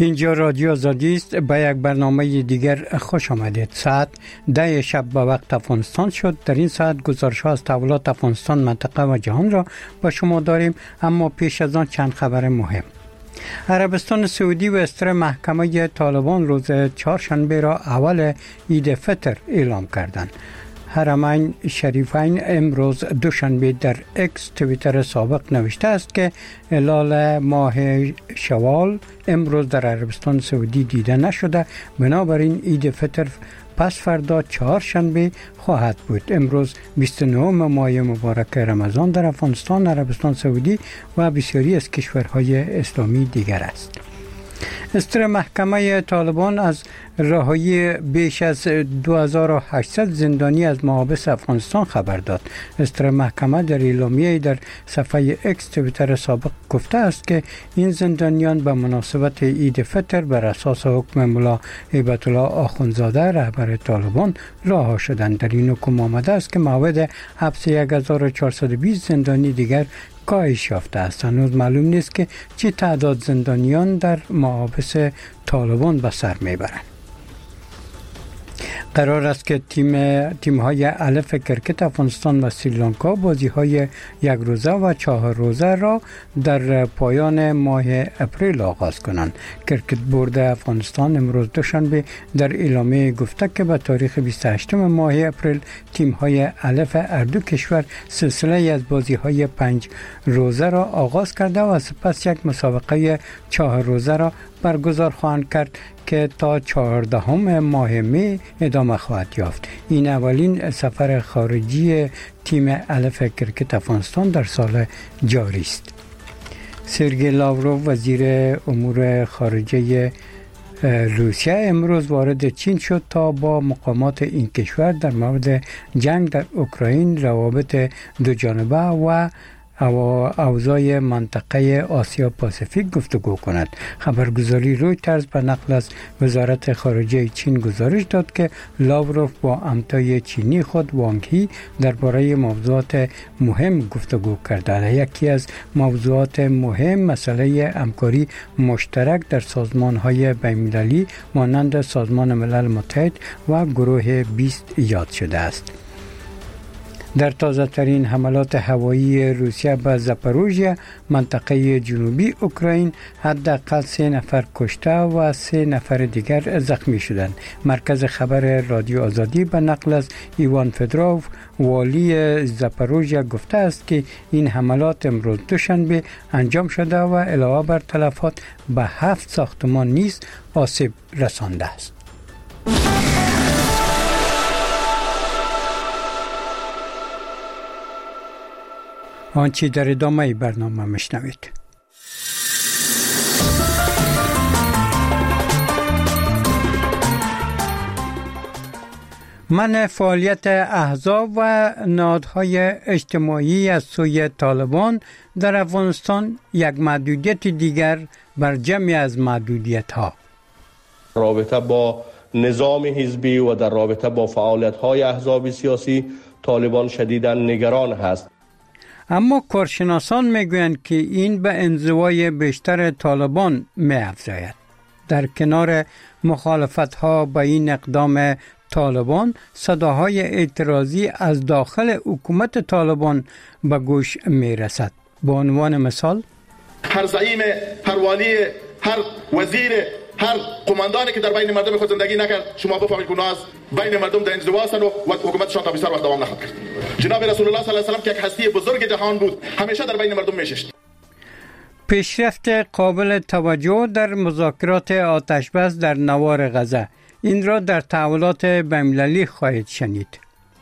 اینجا رادیو آزادی است. به یک برنامه دیگر خوش آمدید. ساعت 10 شب به وقت افغانستان شد. در این ساعت گزارش‌ها از تحولات افغانستان، منطقه و جهان را با شما داریم، اما پیش از آن چند خبر مهم. عربستان سعودی و استر محکمه طالبان روز چهارشنبه را اول عید فطر اعلام کردند. حرمین شریفین امروز دوشنبه در اکس توییتر سابق نوشته است که هلال ماه شوال امروز در عربستان سعودی دیده نشده، بنابراین عید فطر پس فردا چهارشنبه خواهد بود. امروز 29 ماه مبارک رمضان در افغانستان، عربستان سعودی و بسیاری از کشورهای اسلامی دیگر است. استر محکمه طالبان از رهایی بیش از 2800 زندانی از محابس افغانستان خبر داد. استر محکمه در اعلامیه در صفحه اکس توییتر سابق گفته است که این زندانیان به مناسبت عید فطر بر اساس حکم ملا هیبت الله آخوندزاده رهبر طالبان رها شدند. در این حکم آمده است که موعد حبس 1420 زندانی دیگر کاهش یافته است. هنوز معلوم نیست که چه تعداد زندانیان در محابس طالبان به سر میبرند. قرار است که تیم‌های الف کرکت افغانستان و سریلانکا بازی‌های یک روزه و 4 روزه را در پایان ماه اپریل آغاز کنند. کرکت بورد افغانستان امروز دوشنبه در اعلامیه گفته که به تاریخ 28 ماه اپریل تیم‌های الف هر دو کشور سلسله از بازی‌های 5 روزه را آغاز کرده و سپس یک مسابقه 4 روزه را برگزار خواهند کرد که تا 14 ماه می ادامه خواهد یافت. این اولین سفر خارجی تیم الف کرکت افغانستان در سال جاری است. سرگئی لاوروف وزیر امور خارجه روسیه امروز وارد چین شد تا با مقامات این کشور در مورد جنگ در اوکراین، روابط دو جانبه و اوضاع منطقه آسیا پاسیفیک گفتگو کند. خبرگزاری رویترز به نقل از وزارت خارجه چین گزارش داد که لاوروف با همتای چینی خود وانگ هی درباره موضوعات مهم گفتگو کرده. یکی از موضوعات مهم مسئله همکاری مشترک در سازمان‌های بین‌المللی مانند سازمان ملل متحد و گروه 20 یاد شده است. در تازه ترین حملات هوایی روسیه به زاپاروژیا منطقه جنوبی اوکراین حداقل 3 نفر کشته و 3 نفر دیگر زخمی شدند. مرکز خبر رادیو آزادی به نقل از ایوان فدوروف والی زاپاروژیا گفته است که این حملات امروز دوشنبه انجام شده و علاوه بر تلفات به 7 ساختمان نیز آسیب رسانده است. آنچه در ادامه برنامه میشنوید. منع فعالیت احزاب و نهادهای اجتماعی از سوی طالبان در افغانستان یک محدودیت دیگر بر جمعی از محدودیت‌ها. رابطه با نظام حزبی و در رابطه با فعالیت‌های احزاب سیاسی طالبان شدیداً نگران هست. اما کارشناسان میگویند که این به انزوای بیشتر طالبان می‌افزاید. در کنار مخالفت‌ها با این اقدام طالبان، صداهای اعتراضی از داخل حکومت طالبان به گوش می‌رسد. به عنوان مثال، هر زعیم، هر والی، هر وزیر، هر قماندانی که در بین مردم خود زندگی نکرد، شما بفهمید که از بین مردم در انزوا هستند و حکومتشان تا بسیار وقت دوام نخواهد کرد. جناب رسول الله صلی الله علیه و سلم که یک هستی بزرگ جهان بود، همیشه در بین مردم میشست. پیشرفت قابل توجه در مذاکرات آتشبس در نوار غزه، این را در تحولات بین‌المللی خواهید شنید.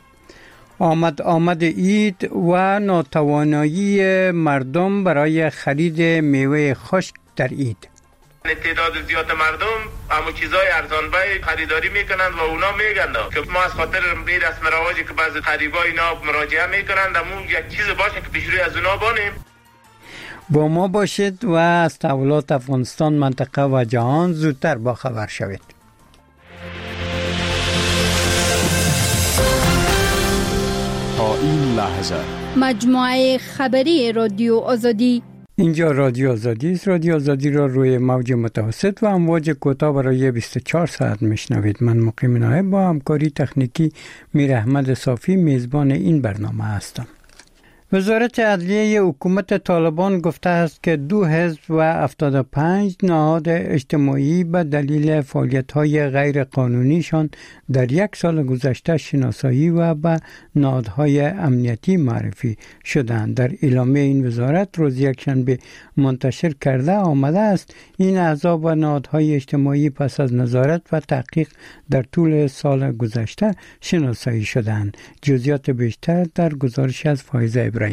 آمد عید و ناتوانایی مردم برای خرید میوه خشک در عید. تعداد زیاد مردم همو چیزای ارزانبای خریداری میکنند و اونا میگن که ما از خاطر این رسم رواجی که بعضی خریبای اینا مراجعه میکنند همون یک چیز باشه که پیش روی از اونا بانیم. با ما باشید و از تحولات افغانستان، منطقه و جهان زودتر با خبر شوید. تا این لحظه مجموعه خبری رادیو آزادی اینجا رادیو آزادی است. رادیو آزادی را روی موج متوسط و امواج کوتاه برای 24 ساعت میشنوید. من مقیم نایب با همکاری تکنیکی میر احمد صافی میزبان این برنامه هستم. وزارت عدلیه حکومت طالبان گفته است که 2 حزب و 75 نهاد اجتماعی به دلیل فعالیت‌های غیر قانونیشان در 1 سال گذشته شناسایی و به نهادهای امنیتی معرفی شدند. در اعلامیه این وزارت روز یکشنبه منتشر کرده آمده است این احزاب و نهادهای اجتماعی پس از نظارت و تحقیق در طول سال گذشته شناسایی شدند. جزئیات بیشتر در گزارش از فایزه ابراهیمی.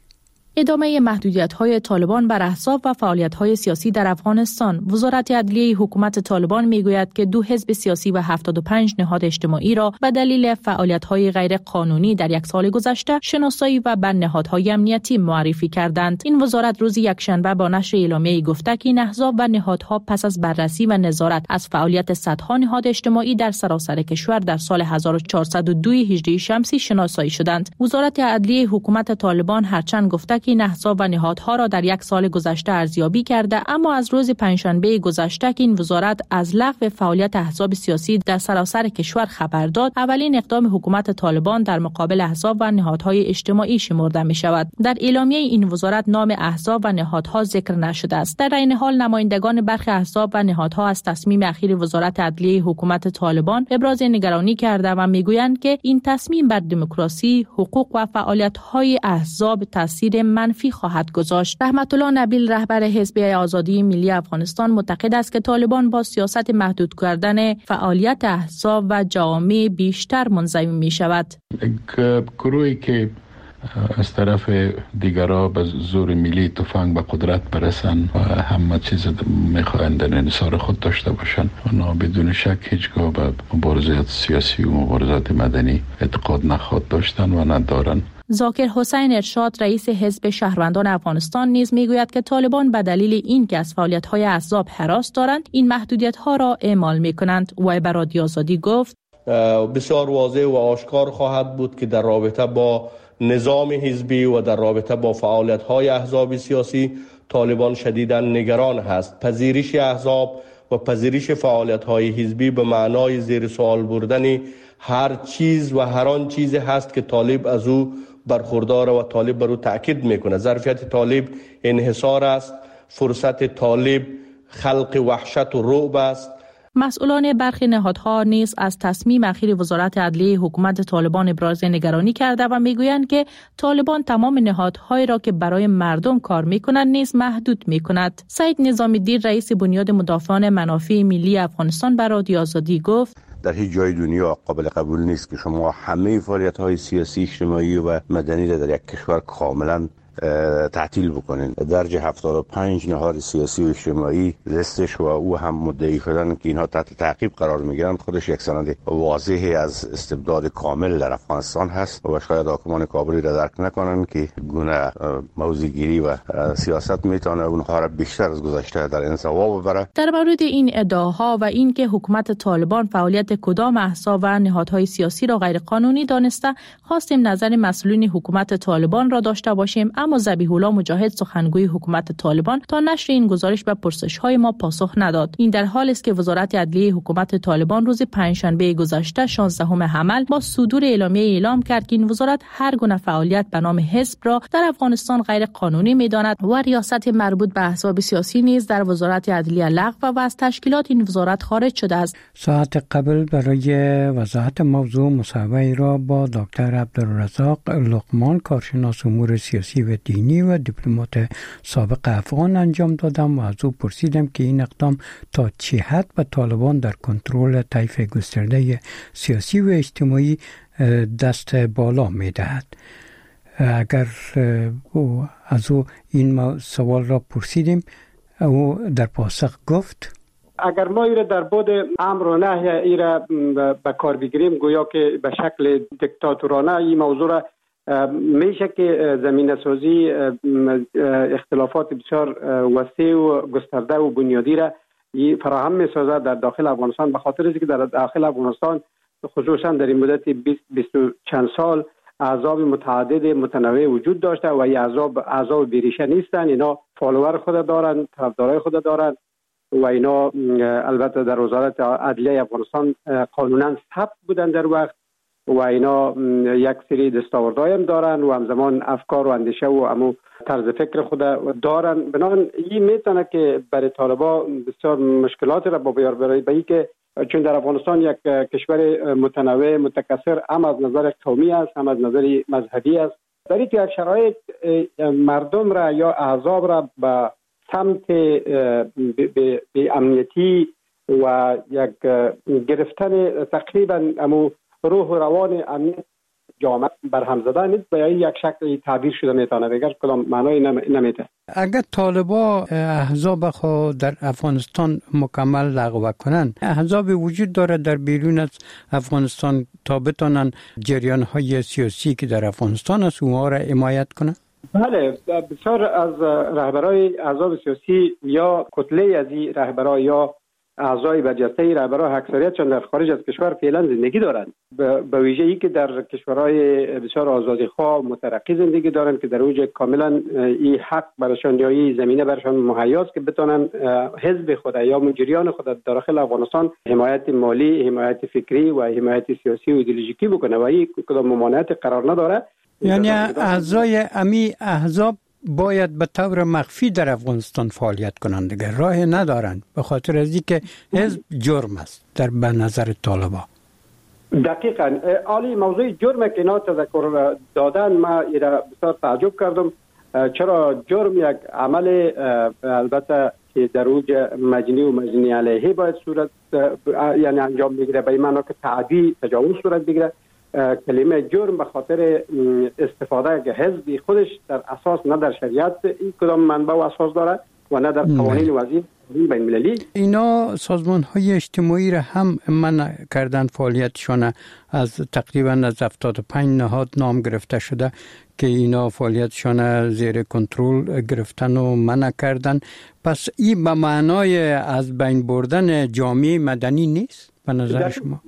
ادامه محدودیت‌های طالبان بر احزاب و فعالیت‌های سیاسی در افغانستان. وزارت عدلیه حکومت طالبان می‌گوید که 2 حزب سیاسی و 75 نهاد اجتماعی را به دلیل فعالیت‌های غیر قانونی در 1 سال گذشته شناسایی و به نهادهای امنیتی معرفی کردند. این وزارت روز یکشنبه با نشر اعلامیه‌ای گفته که این احزاب و نهادها پس از بررسی و نظارت از فعالیت صدها نهاد اجتماعی در سراسر کشور در سال 1402 هجری شمسی شناسایی شدند. وزارت عدلیه حکومت طالبان هرچند گفته این احزاب و نهادها را در 1 سال گذشته ارزیابی کرده، اما از روز پنجشنبه گذشته که این وزارت از لغو فعالیت احزاب سیاسی در سراسر کشور خبر داد، اولین اقدام حکومت طالبان در مقابل احزاب و نهادهای اجتماعی شمرده می شود. در اعلامیه این وزارت نام احزاب و نهادها ذکر نشده است. در این حال نمایندگان برخی احزاب و نهادها از تصمیم اخیر وزارت عدلیه حکومت طالبان ابراز نگرانی کرده و میگویند که این تصمیم بر دموکراسی، حقوق و فعالیت‌های احزاب تاثیر منفی خواهد گذاشت. رحمت الله نبیل رهبر حزب آزادی ملی افغانستان معتقد است که طالبان با سیاست محدود کردن فعالیت احزاب و جوامع بیشتر منزوی می شود. گروهی که از طرف دیگرها به زور ملی تفنگ به قدرت برسن و همه چیز میخواهند در انحصار خود داشته باشند، اونا بدون شک هیچگاه به مبارزات سیاسی و مبارزات مدنی اعتقاد نخواهد داشتن و ندارن. ذاکر حسین ارشاد رئیس حزب شهروندان افغانستان نیز میگوید که طالبان به دلیل این که از فعالیت‌های احزاب هراس دارند این محدودیت‌ها را اعمال می‌کنند. و به رادیو آزادی گفت بسیار واضح و آشکار خواهد بود که در رابطه با نظام حزبی و در رابطه با فعالیت‌های احزاب سیاسی طالبان شدیداً نگران هست. پذیرش احزاب و پذیرش فعالیت‌های حزبی به معنای زیر سوال بردن هر چیز و هر آن چیزی هست که طالب از او برخوردار و طالب بر او تاکید میکنه. ظرفیت طالب انحصار است، فرصت طالب خلق وحشت و رعب است. مسئولان برخی نهادها نیز از تصمیم اخیر وزارت عدلیه حکومت طالبان ابراز نگرانی کرده و میگویند که طالبان تمام نهادهایی را که برای مردم کار میکنند نیز محدود میکند. سید نظامی‌الدین رئیس بنیاد مدافعان منافع ملی افغانستان به رادیو آزادی گفت در هیچ جای دنیا قابل قبول نیست که شما همه فعالیت‌های سیاسی، اجتماعی و مدنی را در یک کشور کاملا تعطیل بکنین. درجه 75 نهاد سیاسی و اجتماعی لیستش و او هم مدعی شدن که اینها تحت تعقیب قرار میگیرند خودش یک سند واضحی از استبداد کامل در افغانستان هست و شاید حاکمان کابلی را درک نکنند که گونه موضع‌گیری و سیاست میتونه اونها را بیشتر از گذشته در انزوا ببره. در مورد این ادعاها و اینکه حکومت طالبان فعالیت کدام احزاب و نهادهای سیاسی را غیر قانونی دانسته، خواستیم نظر مسئولین حکومت طالبان را داشته باشیم، اما ذبیح الله مجاهد سخنگوی حکومت طالبان تا نشر این گزارش به پرسش‌های ما پاسخ نداد. این در حالی است که وزارت عدلیه حکومت طالبان روز پنجشنبه گذشته 16 حمل با صدور اعلامیه اعلام کرد که این وزارت هر گونه فعالیت به نام حزب را در افغانستان غیر قانونی می‌داند و ریاست مربوط به احزاب سیاسی نیز در وزارت عدلیه لغو و از تشکیلات این وزارت خارج شده است. ساعت قبل برای وضاحت موضوع مصاحبه را با دکتر عبدالرزاق لقمان کارشناس امور سیاسی و دینی و دیپلمات سابق افغان انجام دادم و از او پرسیدم که این اقدام تا چه حد به طالبان در کنترل طیف گسترده سیاسی و اجتماعی دست بالا می‌دهد. اگر از او این سوال را پرسیدیم، او در پاسخ گفت اگر ما ایره در بود امر و نهی ایره به کار بگیریم گویا که به شکل دیکتاتورانه این موضوع را میشه که زمینه سازی اختلافات بسیار وسیع و گسترده و بنیادی را فراهم میسازد در داخل افغانستان، به خاطر اینکه در داخل افغانستان خصوصا در این مدت 20 چند سال احزاب متعدد متنوع وجود داشته و این احزاب بیریشه نیستند. اینا فالوور خود دارن، طرفدارای خود دارن و اینا البته در وزارت عدلیه افغانستان قانونا ثبت بودن در وقت و اینا یک سری دستاوردهای هم دارن و همزمان افکار و اندیشه و امو طرز فکر خود دارن. بنابراین این میتونه که برای طالبان بسیار مشکلات را با بیار بره، به اینکه چون در افغانستان یک کشور متنوع متکثر هم از نظر قومی است هم از نظر مذهبی است، در این یک شرایط مردم را یا احزاب را به سمت به امنیتی و یک گرفتن تقریبا امو روح و روان امنیت جامعه برهم زدن نیست به یک شکلی تعبیر شده میتونه بگر کدام معنای نمیده. اگر طالبا احزاب خود در افغانستان مکمل لغو کنن، احزاب وجود داره در بیرون از افغانستان تا بتونن جریان های سیاسی که در افغانستان است اونها را حمایت کنن؟ بله، بسیار از رهبرای احزاب سیاسی یا کتله از این رهبرای یا اعضای برجسته رهبران اکثریتشان در خارج از کشور فعلا زندگی دارند، به ویژه‌ای که در کشورهای بسیار آزادیخواه مترقی زندگی دارند که در اوج کاملا این حق برشان یا این زمینه برشان مهیا است که بتونن حزب خود یا مجریان خود در داخل افغانستان حمایت مالی، حمایت فکری و حمایت سیاسی و ایدئولوژیکی بکنه و این کدام ممانعت قرار نداره. یعنی اعضای امی احزاب باید به طور مخفی در افغانستان فعالیت کنند، دیگر راه ندارند به خاطر از اینکه حزب جرم است در به نظر طالبا. دقیقاً عالی موضوع جرم که اینا تذکر دادن ما ایرا بسیار تعجب کردم. چرا جرم یک عمل البته که در اوج مجنی و مجنی علیه باید صورت یعنی انجام بگیره، به این معنی که تعدی تجاوز صورت بگیره. کلمه جرم به خاطر استفاده از حزبی خودش در اساس نه در شریعت این کدام منبع و اساس داره و نه در قوانین وضعی بین المللی. اینا سازمان های اجتماعی را هم منع کردن فعالیتشان، از تقریبا از 75 نهاد نام گرفته شده که اینا فعالیتشان زیر کنترل گرفتن و منع کردن. پس این به معنای از بین بردن جامعه مدنی نیست به نظر شما؟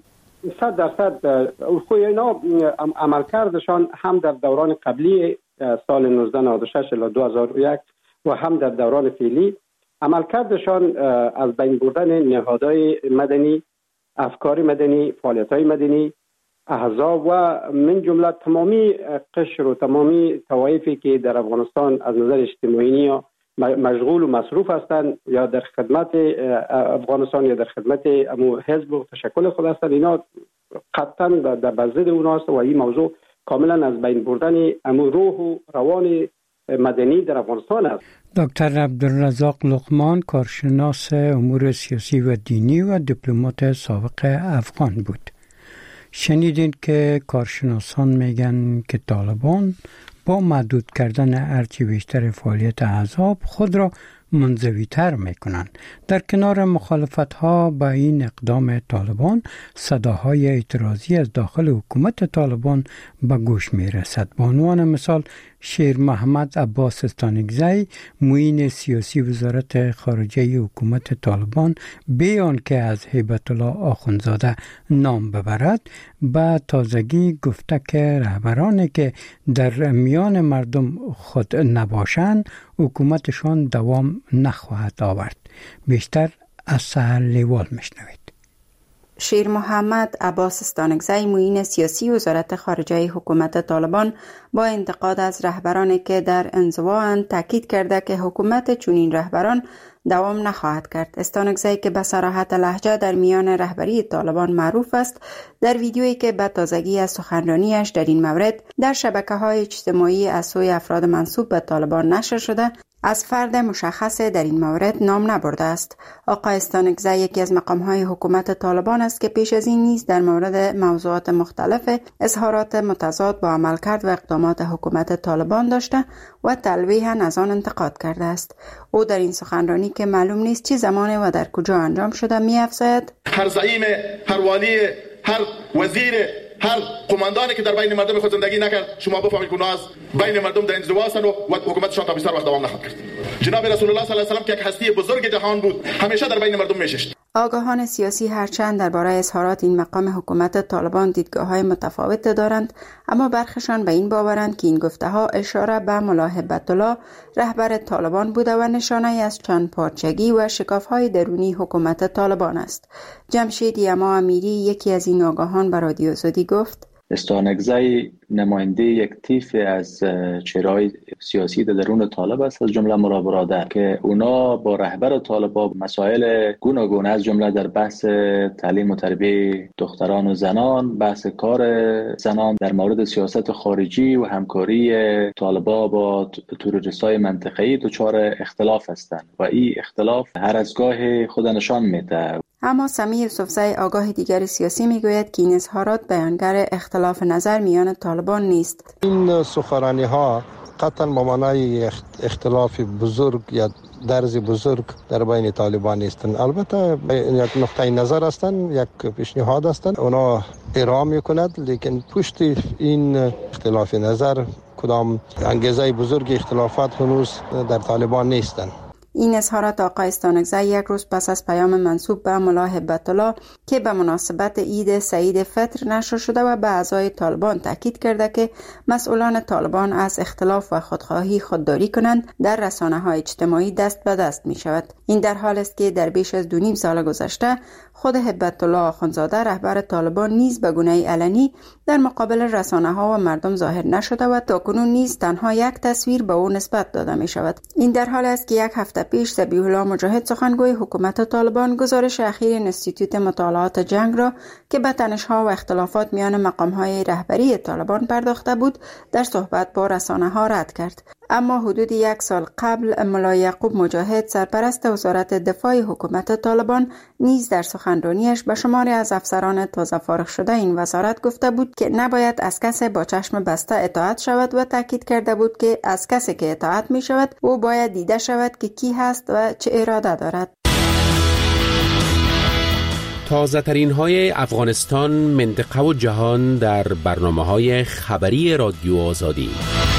100% خو اینا عملکردشان هم در دوران قبلی سال 1996 الی 2001 و هم در دوران فعلی عملکردشان از بین بردن نهادهای مدنی، افکار مدنی، فعالیت‌های مدنی، احزاب و من جمله تمامی قشر و تمامی طوایفی که در افغانستان از نظر اجتماعی مشغول و مصروف هستند یا در خدمت افغانستان یا در خدمت حزب و تشکل خود هستند، اینا قطعا در بزد اوناست و این موضوع کاملا از بین بردن روح و روان مدنی در افغانستان است. دکتر عبدالرزاق لقمان، کارشناس امور سیاسی و دینی و دیپلمات سابق افغان بود. شنیدین که کارشناسان میگن که طالبان با محدود کردن هرچی بیشتر فعالیت احزاب خود را منزوی‌تر میکنند. در کنار مخالفت‌ها با این اقدام طالبان، صداهای اعتراضی از داخل حکومت طالبان به گوش میرسد. به عنوان مثال شیر محمد عباس استانکزی، معین سیاسی وزارت خارجه حکومت طالبان، بیان که از هیبت الله آخوندزاده نام ببرد، به تازگی گفته که رهبرانی که در میان مردم خود نباشند حکومتشان دوام نخواهد آورد. بیشتر از سحر لیوال میشنوید. شیر محمد عباس استانکزی، معین سیاسی وزارت خارجه حکومت طالبان، با انتقاد از رهبرانی که در انزوااند تاکید کرده که حکومت چنین رهبران دوام نخواهد کرد. استانکزی که به صراحت لهجه در میان رهبری طالبان معروف است، در ویدیویی که به تازگی از سخنرانیش در این مورد در شبکه‌های اجتماعی از سوی افراد منسوب به طالبان نشر شده، از فرد مشخص در این مورد نام نبرده است. آقای استانکزی یکی از مقام‌های حکومت طالبان است که پیش از این نیز در مورد موضوعات مختلف اظهارات متضاد با عملکرد و اقدامات حکومت طالبان داشته و تلویحاً از آن انتقاد کرده است. او در این سخنرانی که معلوم نیست چه زمانی و در کجا انجام شده می‌افزاید: هر زعیم، هر والی، هر وزیر، هر قماندانی که در بین مردم خود زندگی نکرد، شما بفهمید که اونها از بین مردم در انزوا هستند و حکومتشان تا بیشتر وقت دوام نخواهد کرد. جناب رسول الله صلی الله علیه و سلم که یک هستی بزرگ جهان بود، همیشه در بین مردم میشست. آگاهان سیاسی هرچند درباره اظهارات این مقام حکومت طالبان دیدگاه‌های متفاوت دارند، اما برخشان به این باورند که این گفته‌ها اشاره به ملا هبت‌الله رهبر طالبان بوده و نشانه‌ای از چند پارچگی و شکاف‌های درونی حکومت طالبان است. جمشید یما امیری، یکی از این آگاهان، به رادیو آزادی گفت: استانکزی نماینده یک طیف از چهره‌های سیاسی در درون طالب است، از جمله مرا برادر، که اونا با رهبر طالبان مسائل گوناگون از جمله در بحث تعلیم و تربیت دختران و زنان، بحث کار زنان، در مورد سیاست خارجی و همکاری طالبان با تروریست‌های منطقه‌ای دچار اختلاف هستند و این اختلاف هر از گاه خود نشان میده. اما سمیع یوسفزی، آگاه دیگر سیاسی، میگوید که این اظهارات بیانگر اختلاف نظر میان طالبان نیست. این سخنرانی‌ها قطعاً به معنای اختلاف بزرگ یا درز بزرگ در بین طالبان نیستند. البته یک نقطه نظر هستند، یک پیشنهاد هستند، اونا ارائه میکند، لیکن پشت این اختلاف نظر کدام انگیزه بزرگ اختلافات هنوز در طالبان نیستند. این اظهارات آقای استانکزی یک روز پس از پیام منسوب به ملا هبت‌الله که به مناسبت عید سعید فطر نشر شده و به اعضای طالبان تاکید کرده که مسئولان طالبان از اختلاف و خودخواهی خودداری کنند، در رسانه‌های اجتماعی دست به دست می شود. این در حال است که در بیش از 2.5 سال گذشته خود هبت‌الله آخوندزاده رهبر طالبان نیز به گونه علنی در مقابل رسانه‌ها و مردم ظاهر نشده و تاکنون نیز تنها یک تصویر به او نسبت داده می شود. این در حال است که یک هفته پیش ذبیح الله مجاهد، سخنگوی حکومت طالبان، گزارش اخیر انستیتوت مطالعات جنگ را که به تنش‌ها و اختلافات میان مقام‌های رهبری طالبان پرداخته بود، در صحبت با رسانه‌ها رد کرد. اما حدود 1 سال قبل ملا یعقوب مجاهد، سرپرست وزارت دفاع حکومت طالبان، نیز در سخنرانیش به شماری از افسران تازه فارغ شده این وزارت گفته بود که نباید از کسی با چشم بسته اطاعت شود و تاکید کرده بود که از کسی که اطاعت می شود او باید دیده شود که کی هست و چه اراده دارد. تازه ترین های افغانستان، منطقه و جهان در برنامه‌های خبری رادیو آزادی.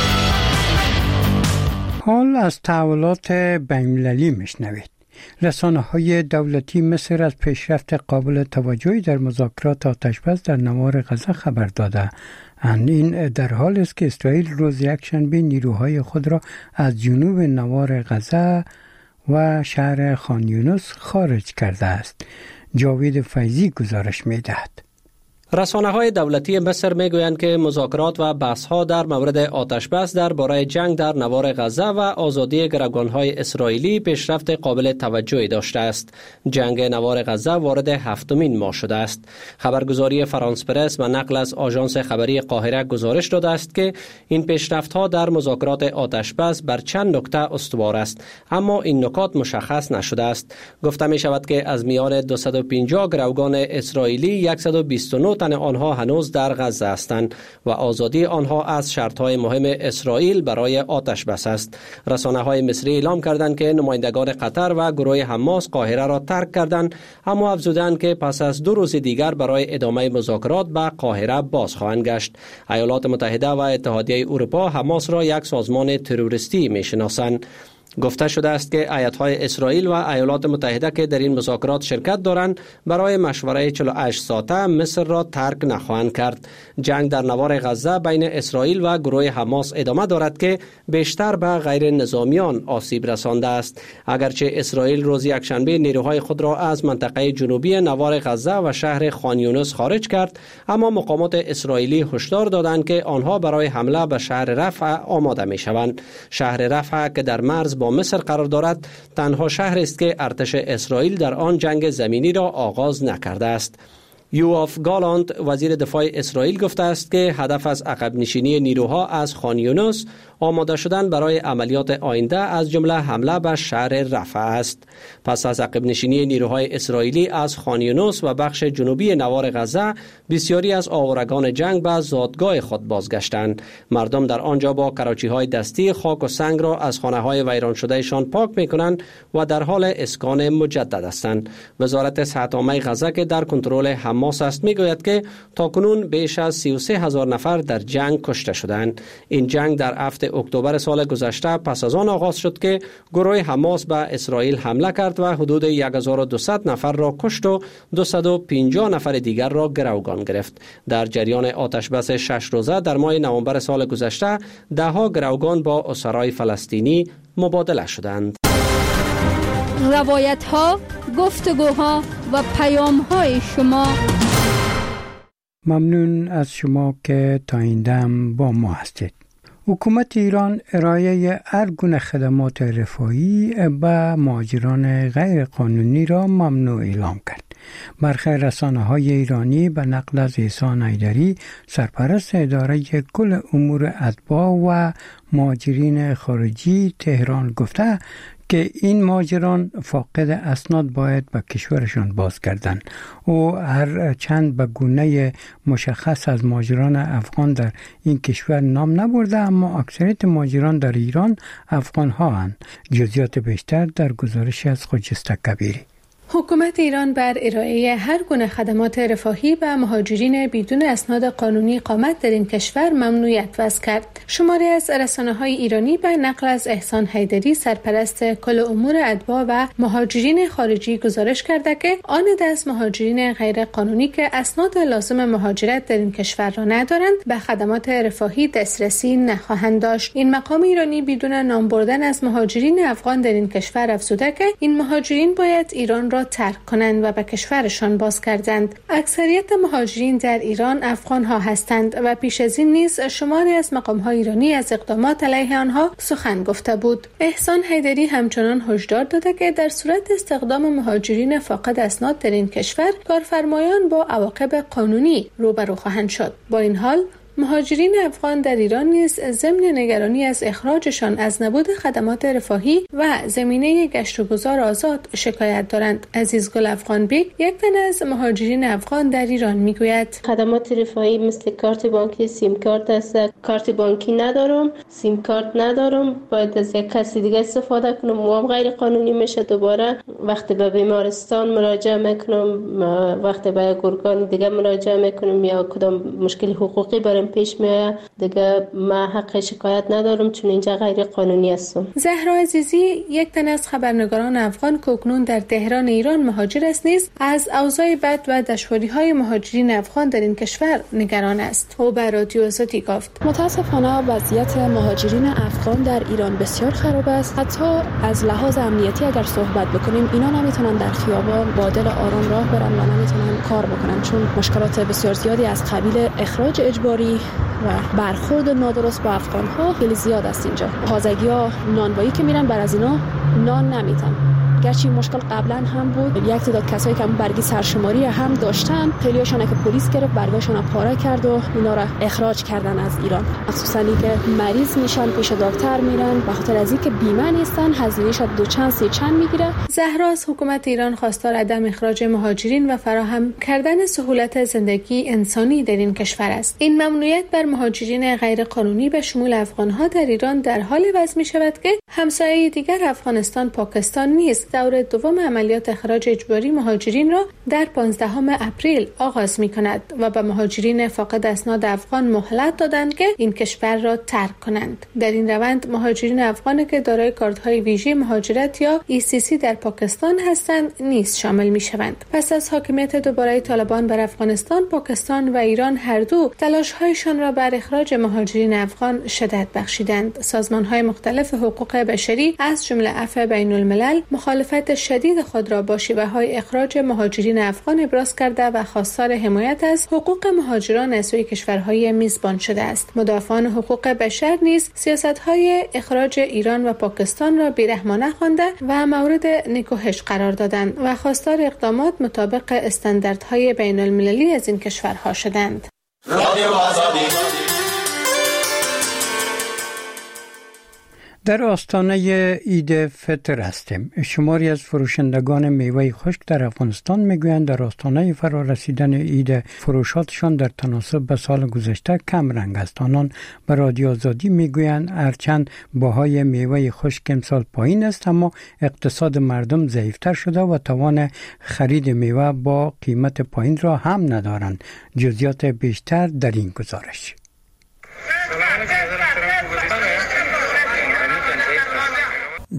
حال از تحولات بین‌المللی میشنوید. رسانه‌های دولتی مصر از پیشرفت قابل توجهی در مذاکرات آتش‌بس در نوار غزه خبر داده. این در حال است که اسرائیل روز یکشنبه نیروهای خود را از جنوب نوار غزه و شهر خان یونس خارج کرده است. جاوید فیضی گزارش می‌دهد. رسانه‌های دولتی مصر میگویند که مذاکرات و بحث‌ها در مورد آتش‌بس درباره جنگ در نوار غزه و آزادی گروگان‌های اسرائیلی پیشرفت قابل توجهی داشته است. جنگ نوار غزه وارد 7مین ماه شده است. خبرگزاری فرانس پرس و نقل از آژانس خبری قاهره گزارش داده است که این پیشرفت‌ها در مذاکرات آتش‌بس بر چند نکته استوار است، اما این نکات مشخص نشده است. گفته می‌شود که از میان 250 گروگان اسرائیلی 129 تن آنها هنوز در غزه هستند و آزادی آنها از شرط‌های مهم اسرائیل برای آتش بس است. رسانه‌های مصری اعلام کردند که نمایندگان قطر و گروه حماس قاهره را ترک کردند، اما افزودند که پس از 2 روز دیگر برای ادامه مذاکرات به قاهره باز خواهند گشت. ایالات متحده و اتحادیه اروپا حماس را یک سازمان تروریستی می‌شناسند. گفته شده است که ایت‌های اسرائیل و ایالات متحده که در این مذاکرات شرکت دارند برای مشوره 48 ساعته مصر را ترک نخواهند کرد. جنگ در نوار غزه بین اسرائیل و گروه حماس ادامه دارد که بیشتر به غیر نظامیان آسیب رسانده است. اگرچه اسرائیل روز یکشنبه نیروهای خود را از منطقه جنوبی نوار غزه و شهر خان یونس خارج کرد، اما مقامات اسرائیلی هشدار دادند که آنها برای حمله به شهر رفح آماده می‌شوند. شهر رفح که در مرز با مصر قرار دارد، تنها شهر است که ارتش اسرائیل در آن جنگ زمینی را آغاز نکرده است. یوآف گالانت وزیر دفاع اسرائیل گفته است که هدف از عقب نشینی نیروها از خان یونس آماده شدن برای عملیات آینده از جمله حمله به شهر رفح است. پس از عقب نشینی نیروهای اسرائیلی از خان یونس و بخش جنوبی نوار غزه، بسیاری از آورگان جنگ به زادگاه خود بازگشتند. مردم در آنجا با کراچی‌های دستی خاک و سنگ را از خانه‌های ویران شدهشان پاک می‌کنند و در حال اسکان مجدد هستند. وزارت صحت عامه غزه که در کنترل حماس است میگوید که تاکنون بیش از 33,000 نفر در جنگ کشته شدند. این جنگ در 7 اکتبر سال گذشته پس از آن آغاز شد که گروه حماس به اسرائیل حمله کرد و حدود 1200 نفر را کشت و 250 نفر دیگر را گروگان گرفت. در جریان آتش بس 6 روزه در ماه نوامبر سال گذشته دهها گروگان با اسرای فلسطینی مبادله شدند. روایت ها، گفتگوها و پیام های شما. ممنون از شما که تا این دم با ما هستید. حکومت ایران ارائه هر گونه خدمات رفاهی به مهاجران غیر قانونی را ممنوع اعلام کرد. برخی رسانه‌های ایرانی به نقل از احسان حیدری، سرپرست اداره کل امور اتباع و مهاجرین خارجی تهران گفته که این مهاجران فاقد اسناد باید به کشورشان بازگردند. او هر چند به گونه مشخص از مهاجران افغان در این کشور نام نبرده، اما اکثریت مهاجران در ایران افغان ها هستند. جزئیات بیشتر در گزارش از خجسته کبیری. حکومت ایران بر ارائه هر گونه خدمات رفاهی به مهاجرین بدون اسناد قانونی اقامت در این کشور ممنوعیت وضع کرد. شماری از رسانه‌های ایرانی به نقل از احسان حیدری، سرپرست کل امور اتباع و مهاجرین خارجی گزارش کرده که آن دست مهاجرین غیر قانونی که اسناد لازم مهاجرت در این کشور را ندارند به خدمات رفاهی دسترسی نخواهند داشت. این مقام ایرانی بدون نام بردن از مهاجرین افغان در این کشور افزوده که این مهاجرین باید ایران را ترک کنند و به کشورشان بازگردند. اکثریت مهاجرین در ایران افغان ها هستند و پیش از این نیز شماری از مقام های ایرانی از اقدامات علیه آنها سخن گفته بود. احسان حیدری همچنان هشدار داده که در صورت استخدام مهاجرین فاقد اسناد در این کشور، کارفرمایان با عواقب قانونی روبرو خواهند شد. با این حال مهاجرین افغان در ایران نیز ضمن نگرانی از اخراجشان از نبود خدمات رفاهی و زمینه گشت و گذار آزاد شکایت دارند. عزیزگل افغان بیگ، یک تن از مهاجرین افغان در ایران میگوید خدمات رفاهی مثل کارت بانکی، سیم کارت است. کارت بانکی ندارم، سیم کارت ندارم، باید از یک کسی دیگه استفاده کنم و غیر قانونی میشه. دوباره وقتی به بیمارستان مراجعه میکنم، وقتی به گورگان دیگه مراجعه میکنم یا کدام مشکل حقوقی برام پیش میاد، دیگه ما حق شکایت ندارم چون اینجا غیر قانونی هستم. زهرا عزیزی، یک تن از خبرنگاران افغان که اکنون در تهران ایران مهاجر است، نیز از اوضاع بد و دشواری‌های مهاجرین افغان در این کشور نگران است. او به رادیو آزادی گفت: متاسفانه وضعیت مهاجرین افغان در ایران بسیار خراب است. حتی از لحاظ امنیتی اگر صحبت بکنیم، اینا نمیتونن در خیابان با دل آرام راه برن و نمیتونن کار بکنن، چون مشکلات بسیار زیادی از قبیل اخراج اجباری و برخورد نادرست با افغان‌ها خیلی زیاد است. اینجا تازگی‌ها نانوایی که میرن بر از اینا نان نمیتن، گرچه مشکل قبلا هم بود. یک تعداد کسایی که برگی سرشماری هم داشتن، خیلیاشون که پلیس گرفت برگاشون پاره کرد و اینا را اخراج کردن از ایران. مخصوصا که مریض میشن پیش دکتر میرن، به خاطر از اینکه بیمه نیستن هزینه‌اش دو چند سه چند میگیره. زهرا از حکومت ایران خواستار عدم اخراج مهاجرین و فراهم کردن سهولت زندگی انسانی در این کشور است. این ممنوعیت بر مهاجرین غیر قانونی به شمول افغان‌ها در ایران در حال وضع می‌شود که همسایه دیگر افغانستان، پاکستان نیز دور دوم عملیات اخراج اجباری مهاجرین را در 15 اپریل آغاز می‌کند و به مهاجرین فاقد اسناد افغان مهلت دادند که این کشور را ترک کنند. در این روند مهاجرین افغانی که دارای کارت‌های ویژه مهاجرت یا ECC در پاکستان هستند نیز شامل می‌شوند. پس از حاکمیت دوباره طالبان بر افغانستان، پاکستان و ایران هر دو تلاش‌هایشان را بر اخراج مهاجرین افغان شدت بخشیدند. سازمان‌های مختلف حقوق بشری از جمله عفو بین‌الملل مخالفت شدید خود را با شیوه‌های اخراج مهاجرین افغان ابراز کرده و خواستار حمایت از حقوق مهاجران از سوی کشورهای میزبان شده است. مدافعان حقوق بشر نیز سیاست‌های اخراج ایران و پاکستان را بی‌رحمانه خوانده و مورد نکوهش قرار دادند و خواستار اقدامات مطابق استانداردهای بین‌المللی از این کشورها شدند. در آستانه عید فطر هستیم. شماری از فروشندگان میوه خشک در افغانستان میگویند در آستانه فرارسیدن عید فروشاتشان در تناسب به سال گذشته کم رنگ است. آنان به رادیو آزادی میگویند هرچند بهای میوه خشک امسال پایین است، اما اقتصاد مردم ضعیفتر شده و توان خرید میوه با قیمت پایین را هم ندارند. جزئیات بیشتر در این گزارش.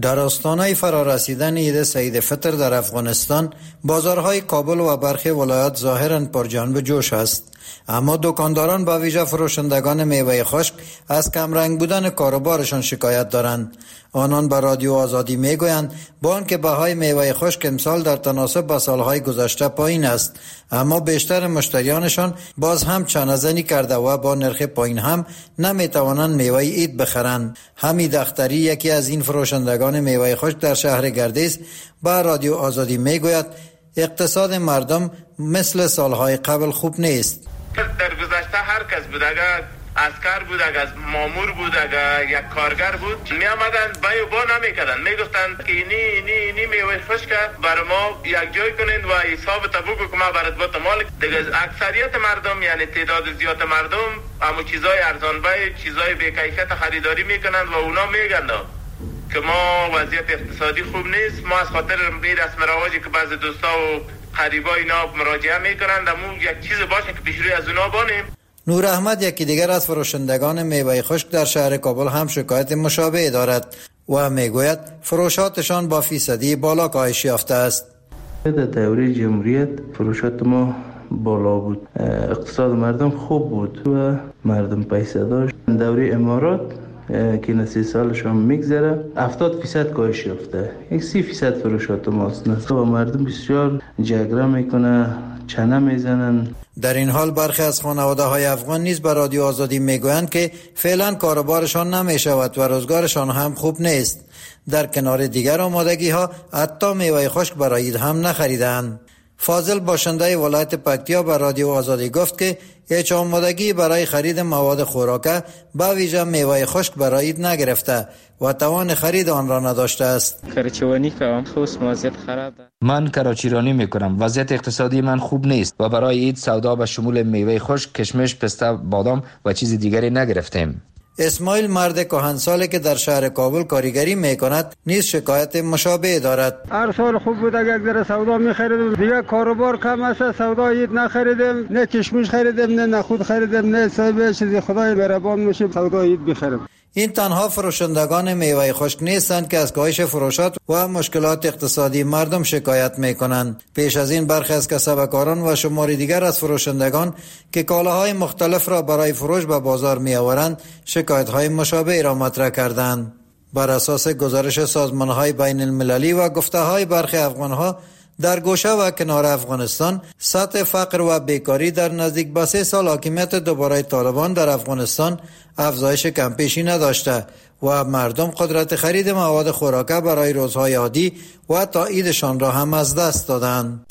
در آستانه فرارسیدن عید سعید فطر در افغانستان، بازارهای کابل و برخی ولایات ظاهراً پر جنب و جوش است، اما دکانداران با ویژه فروشندگان میوه خشک از کمرنگ بودن کاروبارشان شکایت دارند. آنان به رادیو آزادی میگویند با آنکه بهای میوه خشک امسال در تناسب با سالهای گذشته پایین است، اما بیشتر مشتریانشان باز هم چانه‌زنی کرده و با نرخ پایین هم نمیتوانند میوه عید بخرند. حمید اختری، یکی از این فروشندگان میوه خشک در شهر گردیز، با رادیو آزادی میگوید اقتصاد مردم مثل سالهای قبل خوب نیست. در گذشته هر کس بود، اگر عسکر بود، اگر مامور بود، اگر یک کارگر بود، می آمدن بای و با نمیکردن، میگفتند که اینی میوه خشک برای ما یک جای کنین و حساب بگو که ما برات با مال دیگه. اکثریت مردم، یعنی تعداد زیاد مردم، اما چیزای ارزان بای، چیزای بی کیفیت خریداری میکنند و اونا میگن که ما وضعیت اقتصادی خوب نیست. ما از خاطر این رسم رواجی که بعضی دوستا و قریبا اینا مراجعه میکنند، اما یک چیز باشه که پیش روی از اونا بانیم. نور احمد، یکی دیگر از فروشندگان میوه خشک در شهر کابل، هم شکایت مشابه دارد و میگوید فروشاتشان با فیصدی بالا کاهش یافته است. در دوره جمهوریت فروشات ما بالا بود، اقتصاد مردم خوب بود و مردم پیسه داشت. دوره امارات که 30 سالشان میگذره 70% کاهش یافته، 30% فروشات ماست و مردم بسیار جگره میکنه، چنه میزنن. در این حال برخی از خانواده های افغان نیز به رادیو آزادی میگویند که فعلا کاروبارشان نمیشود و روزگارشان هم خوب نیست. در کنار دیگر آمادگی ها حتی میوه خشک برای عید هم نخریدند. فاضل، باشنده ولایت پکتیا، به رادیو آزادی گفت که هیچ آمادگی برای خرید مواد خوراکه به ویژه میوه خشک برای عید نگرفته و توان خرید آن را نداشته است. کراچیرانی کنم، خصوص وضعیت خراب. من کراچیرانی میکنم، وضعیت اقتصادی من خوب نیست و برای عید سودا به شمول میوه خشک، کشمش، پسته، بادام و چیز دیگری نگرفتیم. اسماعیل، مرد کهنسالی که در شهر کابل کارگری میکند، نیز شکایت مشابه دارد. هر سال خوب بود، اگر در سودا میخریدیم، دیگه کاروبار کم است، سودا عید نخریدیم، نه کشمش خریدیم، نه نخود خریدیم، نه صاحب چیزی. خدای مهربان میشه سودا عید بخریم. این تنها فروشندگان میوه خشک نیستند که از کاهش فروشات و مشکلات اقتصادی مردم شکایت میکنند. پیش از این برخی از کسبکاران و شماری دیگر از فروشندگان که کالاهای مختلف را برای فروش به بازار میآورند، شکایت‌های مشابه را مطرح کردند. بر اساس گزارش سازمان‌های بین المللی و گفته‌های برخی افغان‌ها، در گوشه و کنار افغانستان سطح فقر و بیکاری در نزدیک به 3 سال حاکمیت دوباره طالبان در افغانستان افزایش کمپیشی نداشته و مردم قدرت خرید مواد خوراکه برای روزهای عادی و تا عیدشان را هم از دست دادند.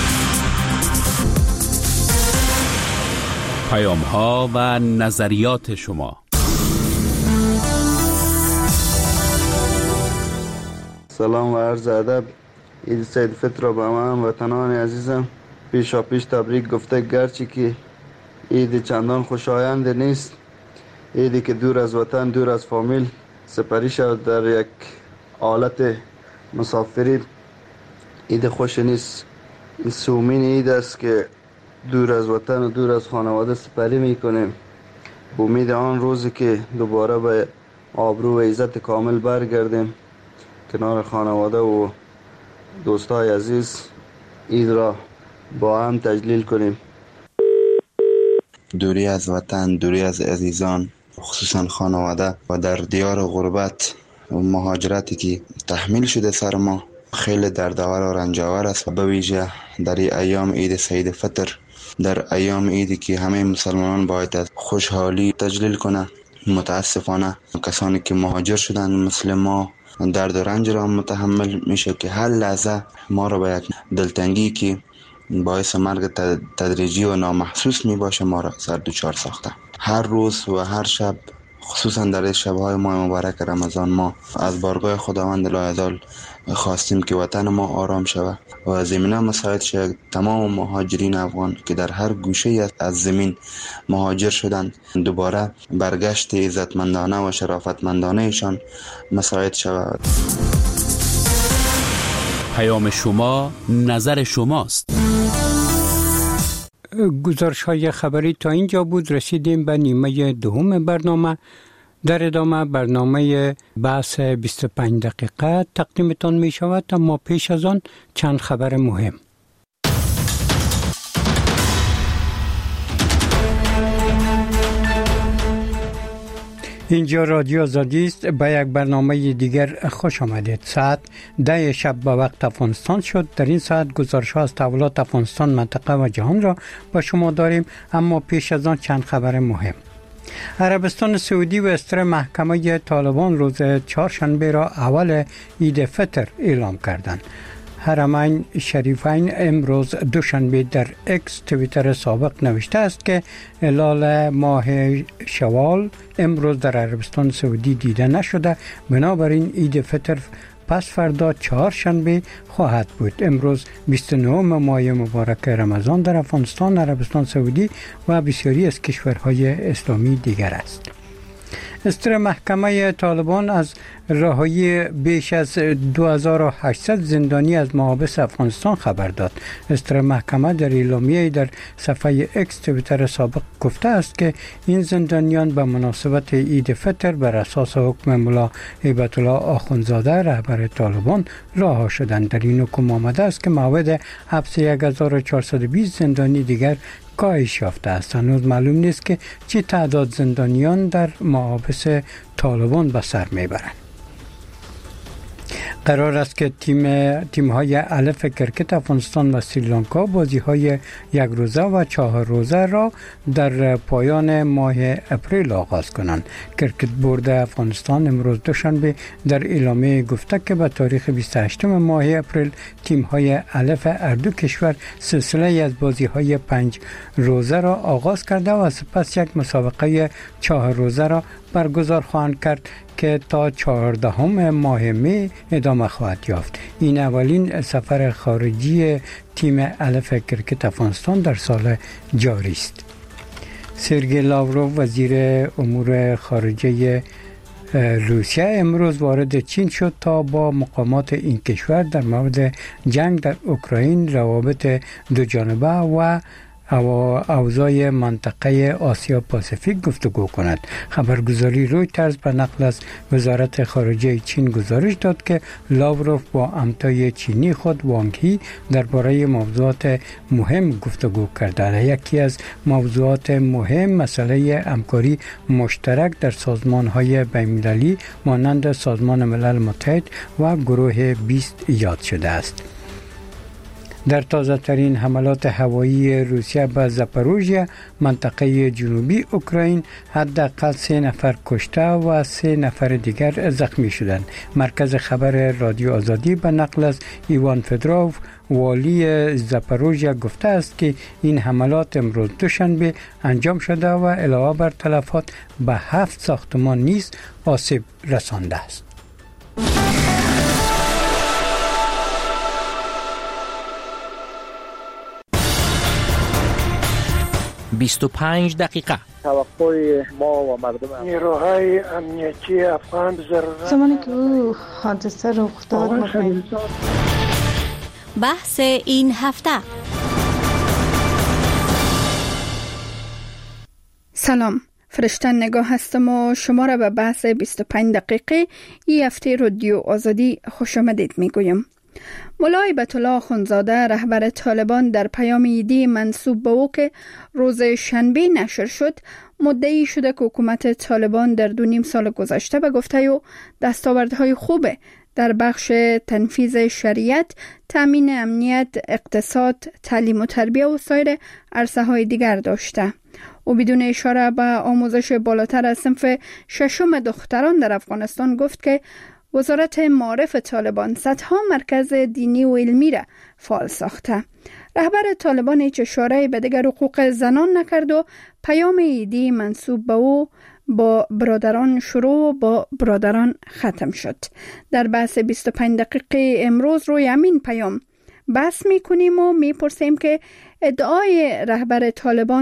پیام‌ها و نظریات شما. سلام و عرض ادب. عید سعید فطر را به من وطنان عزیزم پیشا پیش تبریک گفته، گرچه که عید چندان خوشایند نیست، عیدی که دور از وطن، دور از فامیل سپری شد در یک حالت مسافری، عید خوش نیست. این سومین عید است که دور از وطن و دور از خانواده سپری میکنیم، به امید آن روزی که دوباره به آبرو و عزت کامل برگردیم کنار خانواده و دوستای عزیز، عید را با هم تجلیل کنیم. دوری از وطن، دوری از عزیزان، خصوصا خانواده و در دیار غربت و مهاجرتی که تحمیل شده سر ما خیلی دردآور و رنجاور است. به ویژه در ایام عید سعید فطر، در ایام عیدی که همه مسلمانان باید از خوشحالی تجلیل کنه، متاسفانه کسانی که مهاجر شدن مثل ما درد و رنج را متحمل میشه که هر لحظه ما را به یک دلتنگی که باعث مرگ تدریجی و نامحسوس می باشه ما را سر دوچار ساخته. هر روز و هر شب، خصوصا در شبهای ماه مبارک رمضان، ما از بارگاه خداوند لایزال خواستیم که وطن ما آرام شود و زمینه مساعد شد. تمام مهاجرین افغان که در هر گوشه از زمین مهاجر شدند، دوباره برگشت عزتمندانه و شرافتمندانه ایشان مساعد شود. پیام شما، نظر شماست. گزارش های خبری تا اینجا بود. رسیدیم به نیمه دوم برنامه. در ادامه برنامه بحث 25 دقیقه تقدیمتان می شود، اما پیش از آن چند خبر مهم. اینجا رادیو آزادی است. به یک برنامه دیگر خوش آمدید. ساعت 10 شب به وقت افغانستان شد. در این ساعت گزارش ها از تحولات افغانستان، منطقه و جهان را با شما داریم، اما پیش از آن چند خبر مهم. عربستان سعودی و استر محکمه طالبان روز چهارشنبه را اول عید فطر اعلام کردند. حرمین شریفین امروز دوشنبه در اکس توییتر سابق نوشته است که هلال ماه شوال امروز در عربستان سعودی دیده نشده، بنابراین عید فطر پس فردا چهارشنبه خواهد بود. امروز 29 ماه مبارک رمضان در افغانستان، عربستان سعودی و بسیاری از کشورهای اسلامی دیگر است. استر محکمه طالبان از رهایی بیش از 2800 زندانی از محابس افغانستان خبر داد. استر محکمه در اعلامیه در صفحه اکس توییتر سابق گفته است که این زندانیان به مناسبت عید فطر بر اساس حکم ملا هیبت الله آخوندزاده رهبر طالبان رها شدند. در این حکم آمده است که موعد حبس 1420 زندانی دیگر کاهش یافته است. هنوز معلوم نیست که چه تعداد زندانیان در محابس طالبان به سر میبرند. قرار است که تیم‌های الف کرکت افغانستان و سریلانکا بازی‌های یک روزه و 4 روزه را در پایان ماه اپریل آغاز کنند. کرکت بورد افغانستان امروز دوشنبه در اعلامیه گفته که به تاریخ 28 ماه اپریل تیم‌های الف هر دو کشور سلسله از بازی‌های 5 روزه را آغاز کرده و سپس یک مسابقه 4 روزه را برگزار خواهند کرد که تا 14 ماه می ادامه خواهد یافت. این اولین سفر خارجی تیم الف کرکت افغانستان در سال جاری است. سرگئی لاوروف وزیر امور خارجه روسیه امروز وارد چین شد تا با مقامات این کشور در مورد جنگ در اوکراین، روابط دو جانبه و اوضاع منطقه آسیا پاسیفیک گفتگو کند. خبرگزاری رویترز به نقل از وزارت خارجه چین گزارش داد که لاوروف با همتای چینی خود وانگ هی درباره موضوعات مهم گفتگو کرده. یکی از موضوعات مهم مسئله همکاری مشترک در سازمان‌های بین‌المللی مانند سازمان ملل متحد و گروه 20 ایجاد شده است. در تازه ترین حملات هوایی روسیه به زاپاروژیا منطقه جنوبی اوکراین حداقل 3 نفر کشته و 3 نفر دیگر زخمی شدند. مرکز خبر رادیو آزادی به نقل از ایوان فدروف والی زاپاروژیا گفته است که این حملات امروز دوشنبه انجام شده و علاوه بر تلفات به 7 ساختمان نیز آسیب رسانده است. 25 دقیقه توقع ما و مردم نیروهای امنیتی افغان ضرورت زمانی که او حادثه رخ داد. بحث این هفته. سلام، فرشته نگاه هستم و شما را به بحث 25 دقیقه این هفته رادیو آزادی خوش آمدید میگویم. ملا هیبت الله آخوندزاده رهبر طالبان در پیام عیدی منسوب به او که روز شنبه نشر شد مدعی شده که حکومت طالبان در 2.5 سال گذشته به گفته او دستاوردهای خوب در بخش تنفیذ شریعت، تامین امنیت، اقتصاد، تعلیم و تربیه و سایر عرصه‌های دیگر داشته. او بدون اشاره به آموزش بالاتر از صنف 6 دختران در افغانستان گفت که وزارت معارف طالبان صدها مرکز دینی و علمی را فعال ساخته. رهبر طالبان هیچ اشاره به دیگر حقوق زنان نکرد و پیام عیدی منسوب به او با برادران شروع و با برادران ختم شد. در بحث 25 دقیقه امروز روی همین پیام بحث میکنیم و میپرسیم که ادعای رهبر طالبان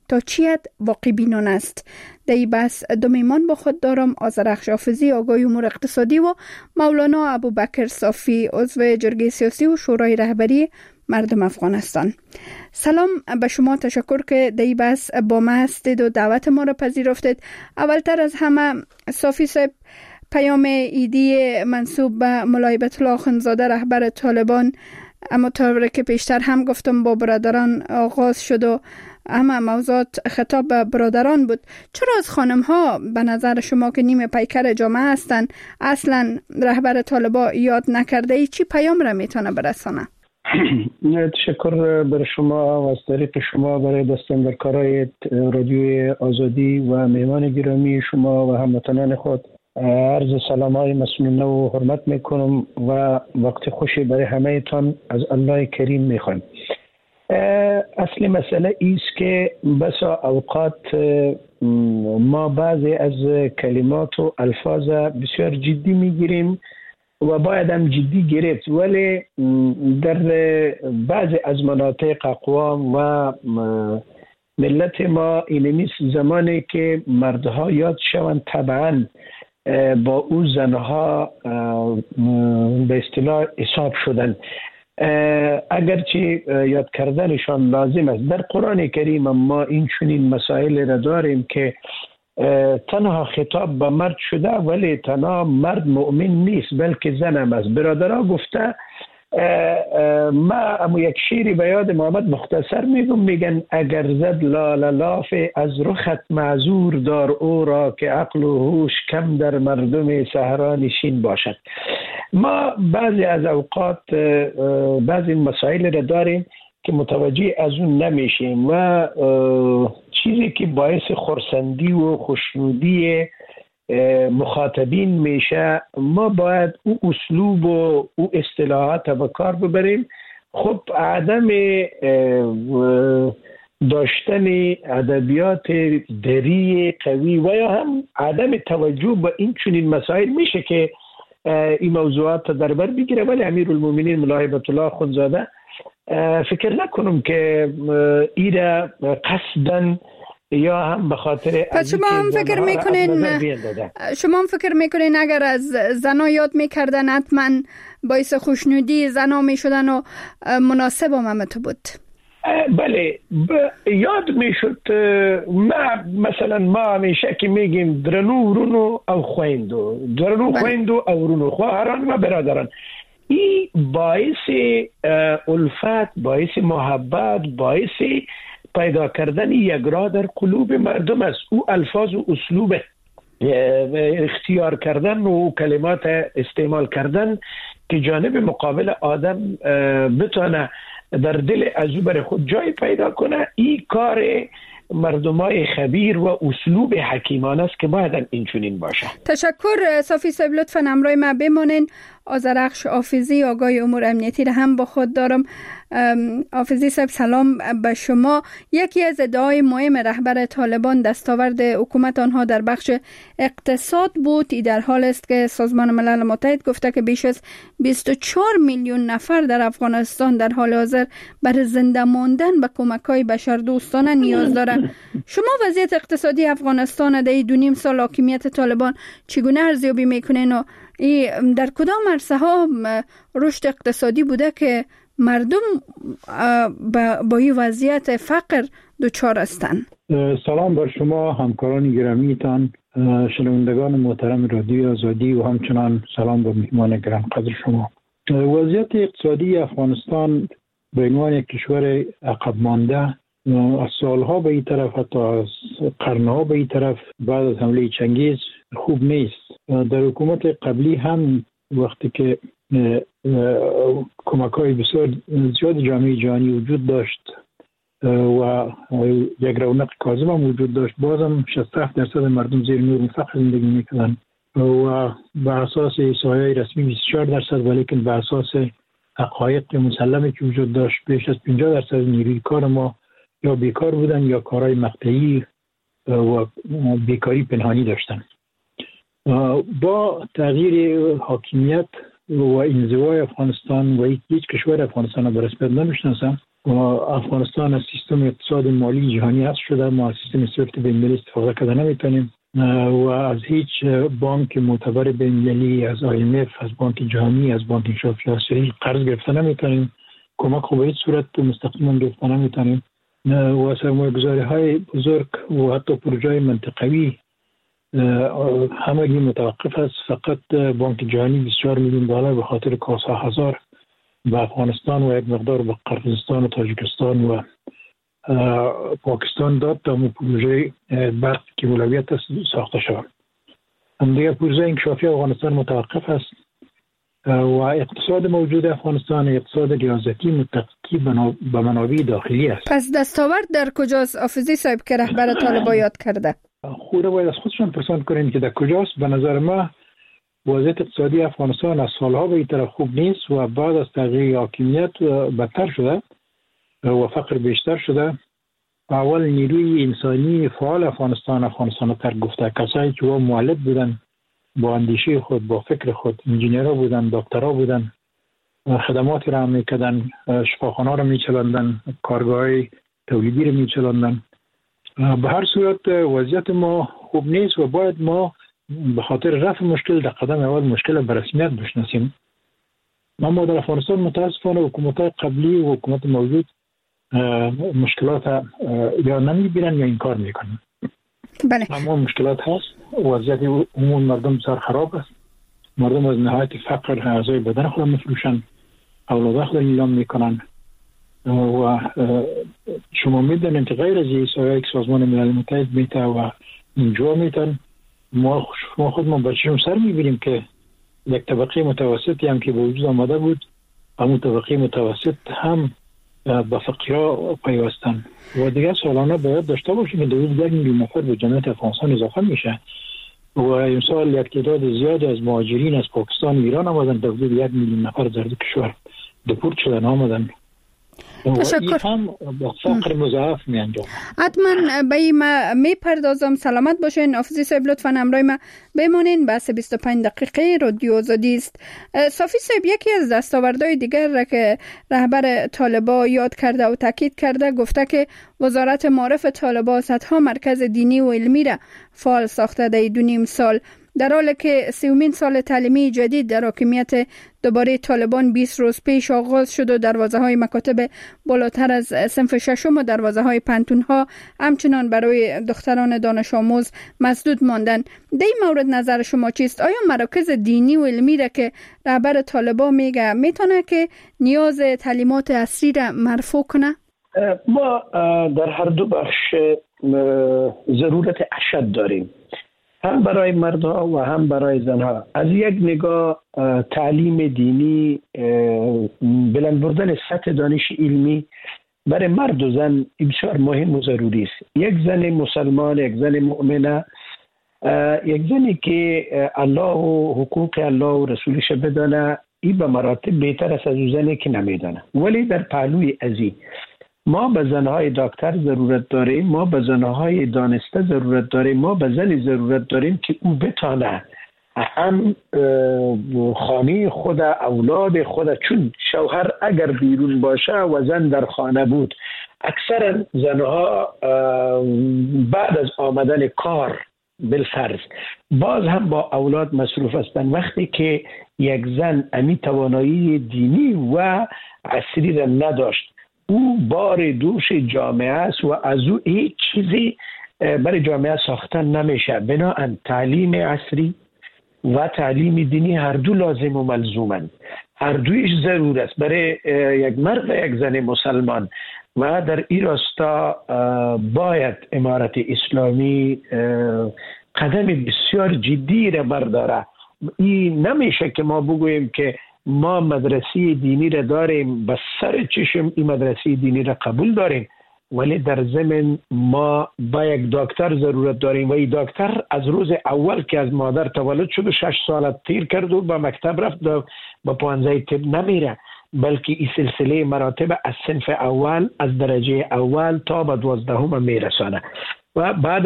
تا چی حد واقع بینانه است. در این بحث دو میهمان با خود دارم: آذرخش حافظی، آگاه امور اقتصادی، و مولانا ابوبکر صافی، عضو جرگه سیاسی و شورای رهبری مردم افغانستان. سلام به شما، تشکر که در این بحث با ما هستید و دعوت ما را پذیرفتید. اولتر از همه صافی صاحب، پیام ایدی منسوب به مولای بیت الله اخندزاده رهبر طالبان، اما طوری که پیشتر هم گفتم با برادران آغاز شد و اما موضوعات خطاب به برادران بود. چرا از خانم ها به نظر شما که نیم پیکر جامعه هستند اصلا رهبر طالبان یاد نکرده؟ ای چی پیام را میتونه برسانه؟ تشکر بر شما و از طریق شما برای دستن در کارهای رادیوی آزادی و مهمان گرامی شما و هموطنان خود عرض سلام های مسئولانه و حرمت میکنم و وقت خوشی برای همه تان از الله کریم میخوام. اصل مسئله ایست که بسا اوقات ما بعضی از کلمات و الفاظ بسیار جدی میگیریم و باید هم جدی گرفت، ولی در بعضی از مناطق اقوام و ملت ما اینمیست زمانی که مردها یاد شوند طبعا با او زنها به اصطلاح حساب شدن، اگرچه یاد کردنشان لازم است. در قرآن کریم ما این چنین مسائل را داریم که تنها خطاب به مرد شده ولی تنها مرد مؤمن نیست بلکه زن هم است. برادرها گفته، ما اما یک شیری به یاد محمد مختصر میگن اگر زد لاف از رخت معذور دار او را که عقل و هوش کم در مردم صحرا نشین باشد. ما بعضی از اوقات بعضی مسائل را داریم که متوجه از اون نمیشیم و چیزی که باعث خرسندی و خوشنودی مخاطبین میشه، ما باید او اسلوب و او اصطلاحات به کار ببریم. خب عدم داشتن ادبیات دری قوی و یا هم عدم توجه به این چنین مسائل میشه که این موضوعات در بر بگیره، ولی امیرالمومنین مولای بیت الله اخندزاده فکر نکنم که ایره قصدن یا هم به خاطر پس شما هم فکر میکنین اگر از زنا یاد میکردن حتما باعث خوشنودی زنا میشدن و مناسب هم تو بود؟ بله یاد میشد. مثلا ما همیشه که میگیم درنو رونو او خویندو، درنو خویندو او رونو، خواهران و برادران. این باعث الفت، باعث محبت، باعث پیدا کردن یک راه در قلوب مردم است. او الفاظ و اسلوب اختیار کردن و کلمات استعمال کردن که جانب مقابل آدم بتونه در دل از او برای خود جای پیدا کنه، این کار مردمای خبیر و اسلوب حکیمانه است که باید این چنین باشه. تشکر صافی صاحب، لطفاً همراه ما بمانین. آذرخش حافظی، آگاه امور امنیتی را هم با خود دارم. حافظی صاحب سلام به شما. یکی از ادعای مهم رهبر طالبان دستاورد حکومت آنها در بخش اقتصاد بود. ای در حال است که سازمان ملل متحد گفته که بیش از 24 میلیون نفر در افغانستان در حال حاضر برای زنده ماندن به کمک‌های بشردوستانه نیاز دارند. شما وضعیت اقتصادی افغانستان در این 2.5 سال حاکمیت طالبان چگونه ارزیابی میکنین و در کدام عرصه ها رشد اقتصادی بوده که مردم با این وضعیت فقر دچار هستند؟ سلام بر شما همکاران گرامیتان، شنوندگان محترم رادیو آزادی و همچنان سلام به مهمان گرم قدر شما. وضعیت اقتصادی افغانستان به عنوان یک کشور عقب مانده از سالها به این طرف، حتی از قرنها به این طرف بعد از حمله چنگیز خوب نیست. در حکومت قبلی هم وقتی که کمک‌های بسیار زیاد جامعه جهانی وجود داشت و یک رونق کاذب هم وجود داشت، بازم 67% مردم زیر نور فقر زندگی می‌کردند و بر اساس احصایه‌های رسمی 24%، ولیکن بر اساس حقایق مسلمه که وجود داشت بیش از 50% نیروی کار ما یا بیکار بودن یا کارهای مقطعی و بیکاری پنهانی داشتن. با تغییر حاکمیت و انزوای افغانستان و هیچ کشور افغانستان به رسمیت نمیشناسم، افغانستان از سیستم اقتصاد مالی جهانی حذف شده، ما از سیستم سویفت بین‌المللی استفاده کرده نمیتونیم و از هیچ بانک معتبر بین‌المللی، از IMF، از بانک جهانی، از بانک انشافی آسیایی قرض گرفته نمیتونیم. کمک خوب هیچ صورت مستقیما گرفته نمیتونیم و سرمایه‌گذاری‌های بزرگ و حتی پروژه‌های منطقوی همگی متوقف است. فقط بانک جهانی 24 میلیون دلار به خاطر کاسا هزار به افغانستان و یک مقدار به قرقیزستان و تاجیکستان و پاکستان داد تا پروژه برق که اولویت است ساخته شود. دیگر پروژه انکشافی افغانستان متوقف است و اقتصاد موجود افغانستان اقتصاد ریاضتی متکی به منابع داخلی است. پس دستاورد در کجاست آفزی صاحب که رهبر طالبان یاد کرده؟ خود باید از خودشان پرسان کنیم که در کجاست. به نظر ما وضعیت اقتصادی افغانستان از سالها به این طرف خوب نیست و بعد از تغییر حاکمیت بدتر شده و فقر بیشتر شده. اول نیروی انسانی فعال افغانستان رو ترک گفته. کسایی که مؤلف بودن، با اندیشه خود، با فکر خود، انجینیرها بودن، دکترها بودن، خدماتی را میکردن، شفاخانه را میچلاندن، کارگاه‌های تولیدی را میچلاندن. به هر صورت وضعیت ما خوب نیست و باید ما به خاطر رفع مشکل در قدم اول مشکل به رسمیت بشناسیم. ما در افغانستان متاسفانه حکومت‌های قبلی و حکومت موجود مشکلات یا نمیبینن یا انکار میکنن. بله. اما مشکلات هست. وضعیت عموم مردم بسیار خراب است. مردم از نهایت فقر اعضای بدن خود میفروشن، اولاد خود نیلام میکنن و شما میدونید که غیر از یک سازمان ملل متحد میته و اینجا میتن ما خود با چشم سر میبینیم که یک طبقه متوسطی هم که به وجود آمده بود، همون طبقه متوسط هم با فقیرها پیوستن و دیگه سالانه باید داشته باشیم که 2 میلیون نفر به جمعیت افغانستان اضافه میشه و امسال یک تعداد زیادی از مهاجرین از پاکستان و ایران آمدن تا حدود 1 میلیون نفر در کشور دپورت شدن آمدن. تشکر. هم با فقر مضاعف می انجام. حتما به این می پردازم. سلامت باشین آفزی صاحب، لطفا همراه ما بمانین. بحث 25 دقیقه رادیو آزادی است. صافی صاحب، یکی از دستاوردهای دیگر را که رهبر طالبان یاد کرده و تاکید کرده گفته که وزارت معارف طالبان صدها مرکز دینی و علمی را فعال ساخته در 2.5 سال، در حالی که 30مین سال تعلیمی جدید در حاکمیت دوباره طالبان 20 روز پیش آغاز شد و دروازه‌های مکاتب بالاتر از صنف ششم و دروازه‌های پانتون‌ها همچنان برای دختران دانش آموز مسدود ماندن. در این مورد نظر شما چیست؟ آیا مراکز دینی و علمی را که رهبر طالبان میگه میتونه که نیاز تعلیمات عصری را مرفوع کنه؟ ما در هر دو بخش ضرورت اشد داریم، هم برای مردها و هم برای زنها. از یک نگاه تعلیم دینی، بلند بردن سطح دانش علمی برای مرد و زن بسیار مهم و ضروری است. یک زن مسلمان، یک زن مؤمنه، یک زنی که الله و حقوق الله و رسولش بدانه، این به مراتب بهتر است از زنی که نمیدانه. ولی در پهلوی ازی ما به زنهای دکتر ضرورت داریم، ما به زنهای دانسته ضرورت داریم، ما به زنی ضرورت داریم که او بتانه هم خانه خود، اولاد خود، چون شوهر اگر بیرون باشه و زن در خانه بود، اکثر زنها بعد از آمدن کار بالفرض باز هم با اولاد مصروف هستند. وقتی که یک زن امی توانایی دینی و عصری را نداشت، او بار دوش جامعه است و از او هیچ چیزی برای جامعه ساختن نمیشه. بنابراین تعلیم عصری و تعلیم دینی هر دو لازم و ملزومند، هر دویش ضرور است برای یک مرد و یک زن مسلمان. و در این راستا باید امارت اسلامی قدم بسیار جدی را برداره. این نمیشه که ما بگوییم که ما مدرسه دینی را داریم، بس سر چشم این مدرسه دینی را قبول داریم، ولی در ضمن ما با یک دکتر ضرورت داریم و این دکتر از روز اول که از مادر تولد شد و 6 سال تیر کرد و به مکتب رفت با پانزه طب نمیره، بلکه این سلسله مراتب از صنف اول، از درجه اول تا به 12 میرسانه و بعد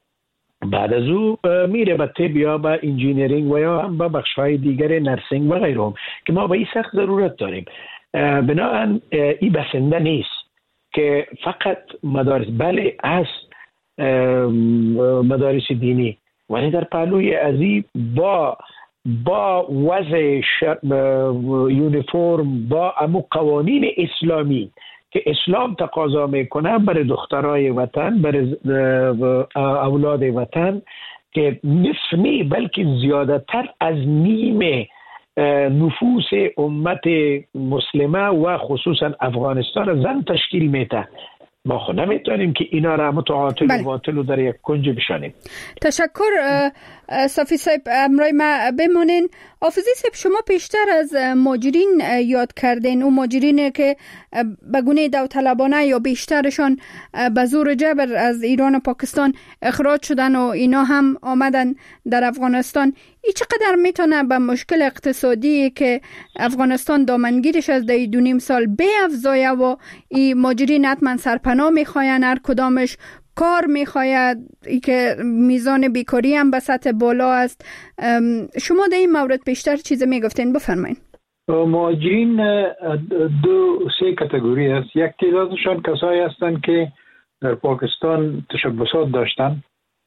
از او میره به طب یا به انجینیرینگ و یا هم به بخش‌های دیگر نرسینگ و غیره که ما به این سخت ضرورت داریم. بنابراین این بسنده نیست. که فقط مدارس بله از مدارس دینی، ولی در پهلوی ازی با وضع یونیفرم، با امو قوانین اسلامی که اسلام تقاضا میکنه برای دخترای وطن، برای اولاد وطن که نصف نی بلکه زیادتر از نیم نفوس امت مسلمه و خصوصا افغانستان زن تشکیل میده. ما خود نمیتونیم که اینا را متعاطل و باطل و در یک کنج بشانیم. تشکر صافی صاحب، امرای ما بمونین. حافظی صاحب، شما پیشتر از مهاجرین یاد کردین، او مهاجرین که به گونه داوطلبانه یا بیشترشان به زور جبر از ایران و پاکستان اخراج شدن و اینا هم آمدن در افغانستان. ای چقدر میتونه به مشکل اقتصادی که افغانستان دامنگیرش از 2.5 سال بیفزایه و این مهاجرین حتما سرپناه میخواین، هر کدامش کار میخواید، ای که میزان بیکاری هم به سطح بالا است. شما در این مورد بیشتر چیز میگفتین، بفرمایید. مهاجرین 2-3 کاتگوری است. یک تعدادشان کسایی هستند که در پاکستان تشبسات داشتن،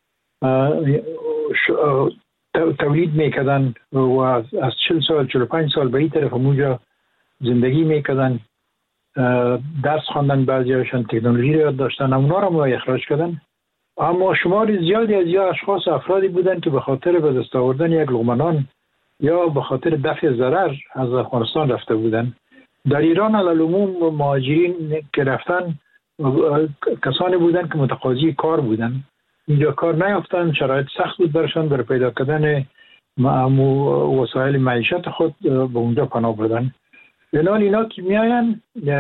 تولید میکردن و از 40 سال 45 سال به این طرف اونجا زندگی میکردن، درس خواندن، بعضیاشون تکنولوژی رو یاد داشتن، اونا رو ما اخراج کردن. اما شمار زیادی از یا اشخاص افرادی بودن که به خاطر به دست آوردن یک لقمه نان یا به خاطر دفع ضرر از افغانستان رفته بودن. در ایران علالعموم مهاجرین که رفتن کسانی بودن که متقاضی کار بودن، اینجا کار نیافتن، شرایط سخت بود برشان برای پیدا کردن وسایل معیشت خود به اونجا پناه بردن. بنابراین اینا که میاین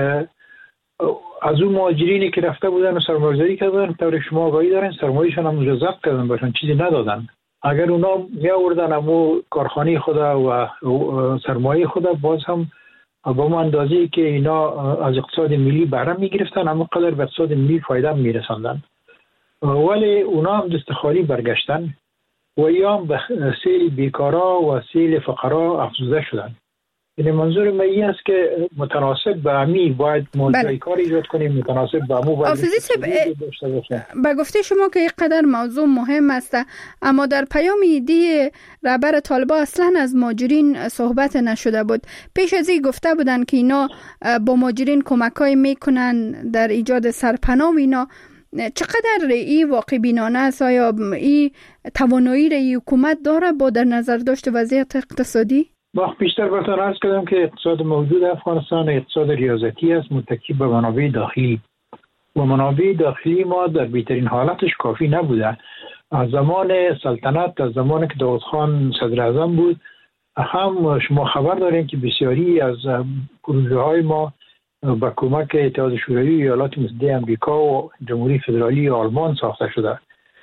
از اون مهاجرینی که رفته بودن و سرمایه‌گذاری کردن، طور شما آگاهی دارن سرمایه‌شان هم اونجا ضبط کردن، باشن چیزی ندادن. اگر اونا می آوردن امو کارخانه خود و سرمایه خود، باز هم با اون اندازه‌ای که اینا از اقتصاد ملی بهره می‌گرفتن، اما قدر به اقتصاد ملی فایده می‌رساندن. ولی اونا هم دست خالی برگشتن و ایام به سیل بیکارا و سیل فقرا افزوده شدن. یعنی منظور من این است که متناسب به امی باید موضوع کار ایجاد کنیم، متناسب به امو باید داشته باشه. به گفته شما که اینقدر موضوع مهم است، اما در پیام دی رهبر طالبان اصلا از مهاجرین صحبت نشده بود. پیش از این گفته بودن که اینا با مهاجرین کمکای میکنن در ایجاد سرپناه و اینا. چقدر این واقع بینانه است؟ آیا این توانایی را حکومت داره با در نظر داشت وضعیت اقتصادی؟ وقت بیشتر براتون عرض کردم که اقتصاد موجود افغانستان اقتصاد ریاضتی است، متکی به منابع داخلی و منابع داخلی ما در بهترین حالتش کافی نبوده. از زمان سلطنت، از زمان که داود خان صدر اعظم بود، هم شما خبر دارین که بسیاری از پروژه های ما با کمک اتحاد شوروی و ایالات متحده آمریکا و جمهوری فدرالی آلمان ساخته شده.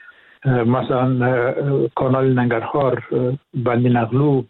مثلا کانال ننگرهار، بند نقلو،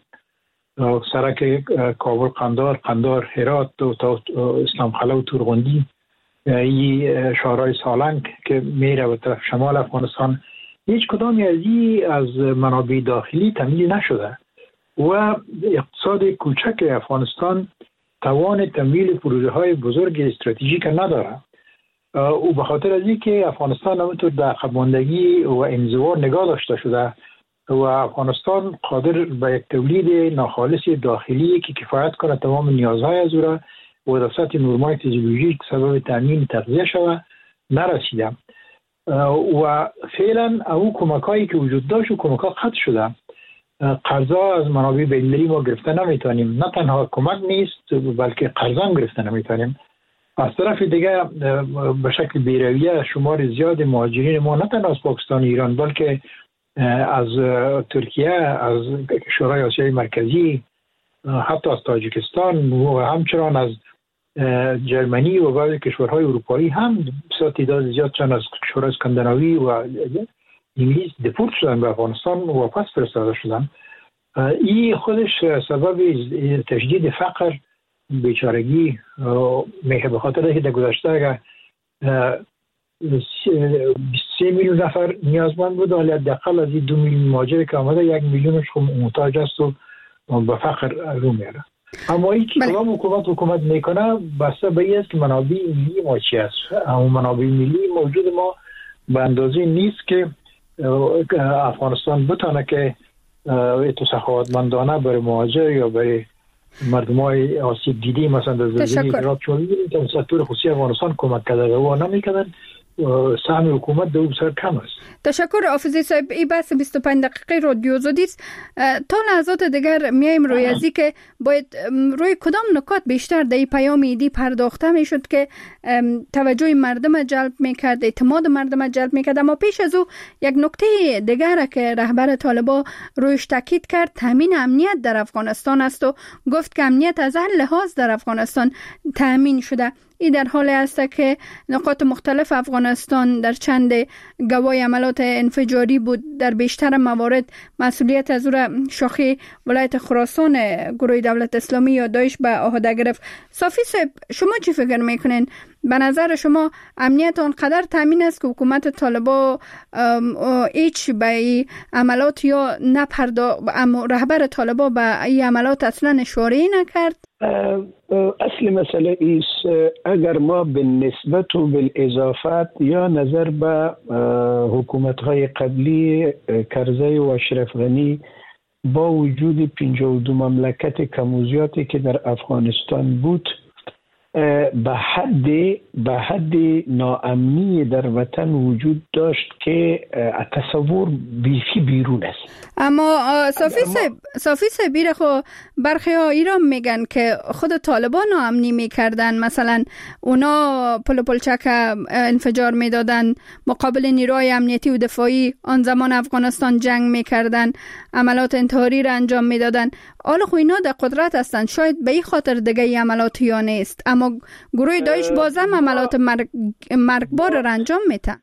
سرک کابل قندار هرات و اسلام خلا و تورغندی، این شهرهای سالنگ که میره به طرف شمال افغانستان، هیچ کدامی از این از منابع داخلی تامین نشده و اقتصاد کوچک افغانستان توان تمویل پروژه های بزرگ استراتژیک نداره. او به خاطر از اینکه افغانستان همونطور در عقب ماندگی و انزوا نگاه داشته شده و افغانستان قادر به یک تولید ناخالص داخلی که کفایت کنه تمام نیازهای از او را و در سطح نورمای فیزیولوژیک سبب تامین تغذیه شود نرسیده و فعلا او کمکایی که وجود داشت و کمک‌ها قطع شده. قرضا از منابع بین‌المللی ما گرفته نمیتونیم، نه تنها کمک نیست بلکه قرضا هم گرفته نمیتونیم. از طرف دیگه به شکل بی‌رویه شمار زیاد مهاجرین ما نه تنها از پاکستان ایران بلکه از ترکیه، از کشورهای آسیای مرکزی، حتی از تاجیکستان و همچنان از جرمنی و بعضی کشورهای اروپایی هم بسیار تعداد زیاد چند از کشورهای اسکاندیناوی و انگلیس دپورت شدن به افغانستان و واپس فرستاده شدن. این خودش سبب تشدید فقر، بیچارگی میشه. به خاطر اینکه در گذشته اگر 3 میلیون نفر نیازمند بود، ولی حداقل از این 2 میلیون مهاجر که آمده 1 میلیونش محتاج است و به فقر رو میاره. اما این که کدام حکومت میکنه بسته به این است که منابع ملی ما چی است. اما منابع ملی موجود ما به اندازه نیست که افغانستان بتونه که تو سخاوتمندانه برای مهاجر یا برای مردمای آسیب دیده مثلا در زلزله عراق چون می‌بینید که سکتور خصوصی افغانستان کمک کرده و نمی‌کردن سهم حکومت دو بسیار کم است. تشکر حافظی صاحب. این بحث 25 دقیقه رادیو آزادی است. تا لحظات دیگر میایم روی ازی که باید روی کدام نکات بیشتر در پیام ایدی پرداخته میشد که توجه مردم جلب میکرد، اعتماد مردم جلب میکرد. اما پیش از او یک نکته دیگر که رهبر طالبان رویش تاکید کرد تامین امنیت در افغانستان است و گفت که امنیت از هر لحاظ در افغانستان تامین شده. این در حالی است که نقاط مختلف افغانستان در چند گواه عملات انفجاری بود. در بیشتر موارد مسئولیت از او را شاخه ولایت خراسان گروه دولت اسلامی یا داعش به عهده گرفت. صافی صاحب، شما چی فکر میکنین؟ به نظر شما امنیت آنقدر تامین است که حکومت طالبان هیچ به عملات یا اما رهبر طالبان به این عملات اصلا اشاره نکرد؟ اصل مسئله ایست اگر ما به نسبت و بالاضافت یا نظر به حکومت‌های قبلی کرزی و اشرف غنی با وجود 52 مملکت کموزیاتی که در افغانستان بود به حد ناامنی در وطن وجود داشت که تصور بیفی بیرون است. اما صافی صاحب خو برخی ها ایران میگن که خود طالبان ناامنی میکردن، مثلا اونا پلچک انفجار میدادن مقابل نیروهای امنیتی و دفاعی آن زمان افغانستان جنگ میکردن، عملات انتحاری را انجام میدادن. حالا خو اینا در قدرت هستند، شاید به این خاطر دیگه ای عملات یا نیست، اما گروه داعش بازم عملات مرگبار را انجام میده.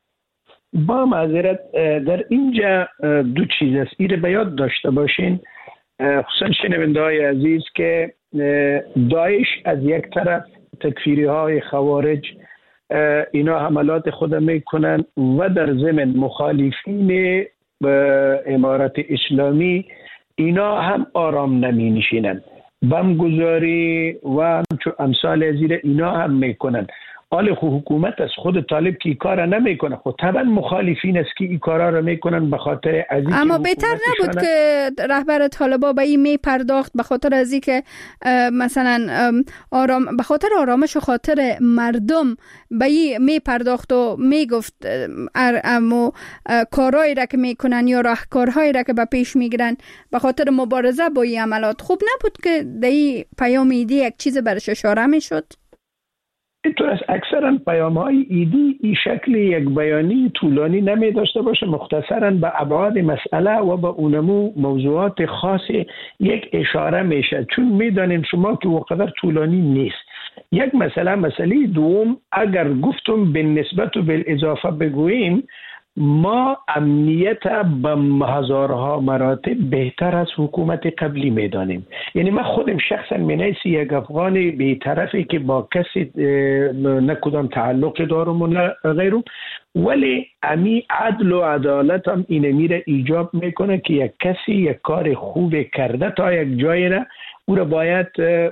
با معذرت در اینجا دو چیز است این به یاد داشته باشین، خصوصا شنونده های عزیز، که داعش از یک طرف تکفیری های خوارج اینا حملات خود میکنن و در ضمن مخالفین امارت اسلامی اینا هم آرام نمی نشینن، بمگذاری و امثال ازیر اینا هم میکنن. حال حکومت از خود طالب که این کار نمیکنه، خود طبعا مخالفین است که این کارا رو میکنن به خاطر ازی. اما بهتر نبود که رهبر طالبان به این می پرداخت به خاطر ازی که مثلا به خاطر آرامش و خاطر مردم به این می پرداخت و می گفت اما کارهایی را که میکنن یا راهکارهایی را که به پیش میگیرن به خاطر مبارزه با این عملات، خوب نبود که در این پیام ایدی یک چیز برش اشاره میشد؟ اینطور است اکثرا پیام‌های ایدی این شکل یک بیانی طولانی نمی داشته باشه، مختصرا به ابعاد مسئله و به اونمو موضوعات خاص یک اشاره میشه، چون میدانیم شما که وقدر طولانی نیست. یک مسئله دوم، اگر گفتم به نسبت و بالاضافه بگوییم، ما امنیت به هزارها مراتب بهتر از حکومت قبلی میدانیم. یعنی من خودم شخصا منیسی یک افغان بی‌طرفی که با کسی نه کدام تعلق دارم و نه غیرم، ولی امی عدل و عدالت هم این میره ایجاب میکنه که یک کسی یک کار خوب کرده تا یک جایی را او را باید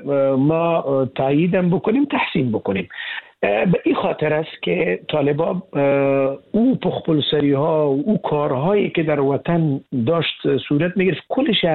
ما تاییدم بکنیم، تحسین بکنیم. به این خاطر است که طالبان او پخپلسری ها و او کارهایی که در وطن داشت صورت میگرفت کلش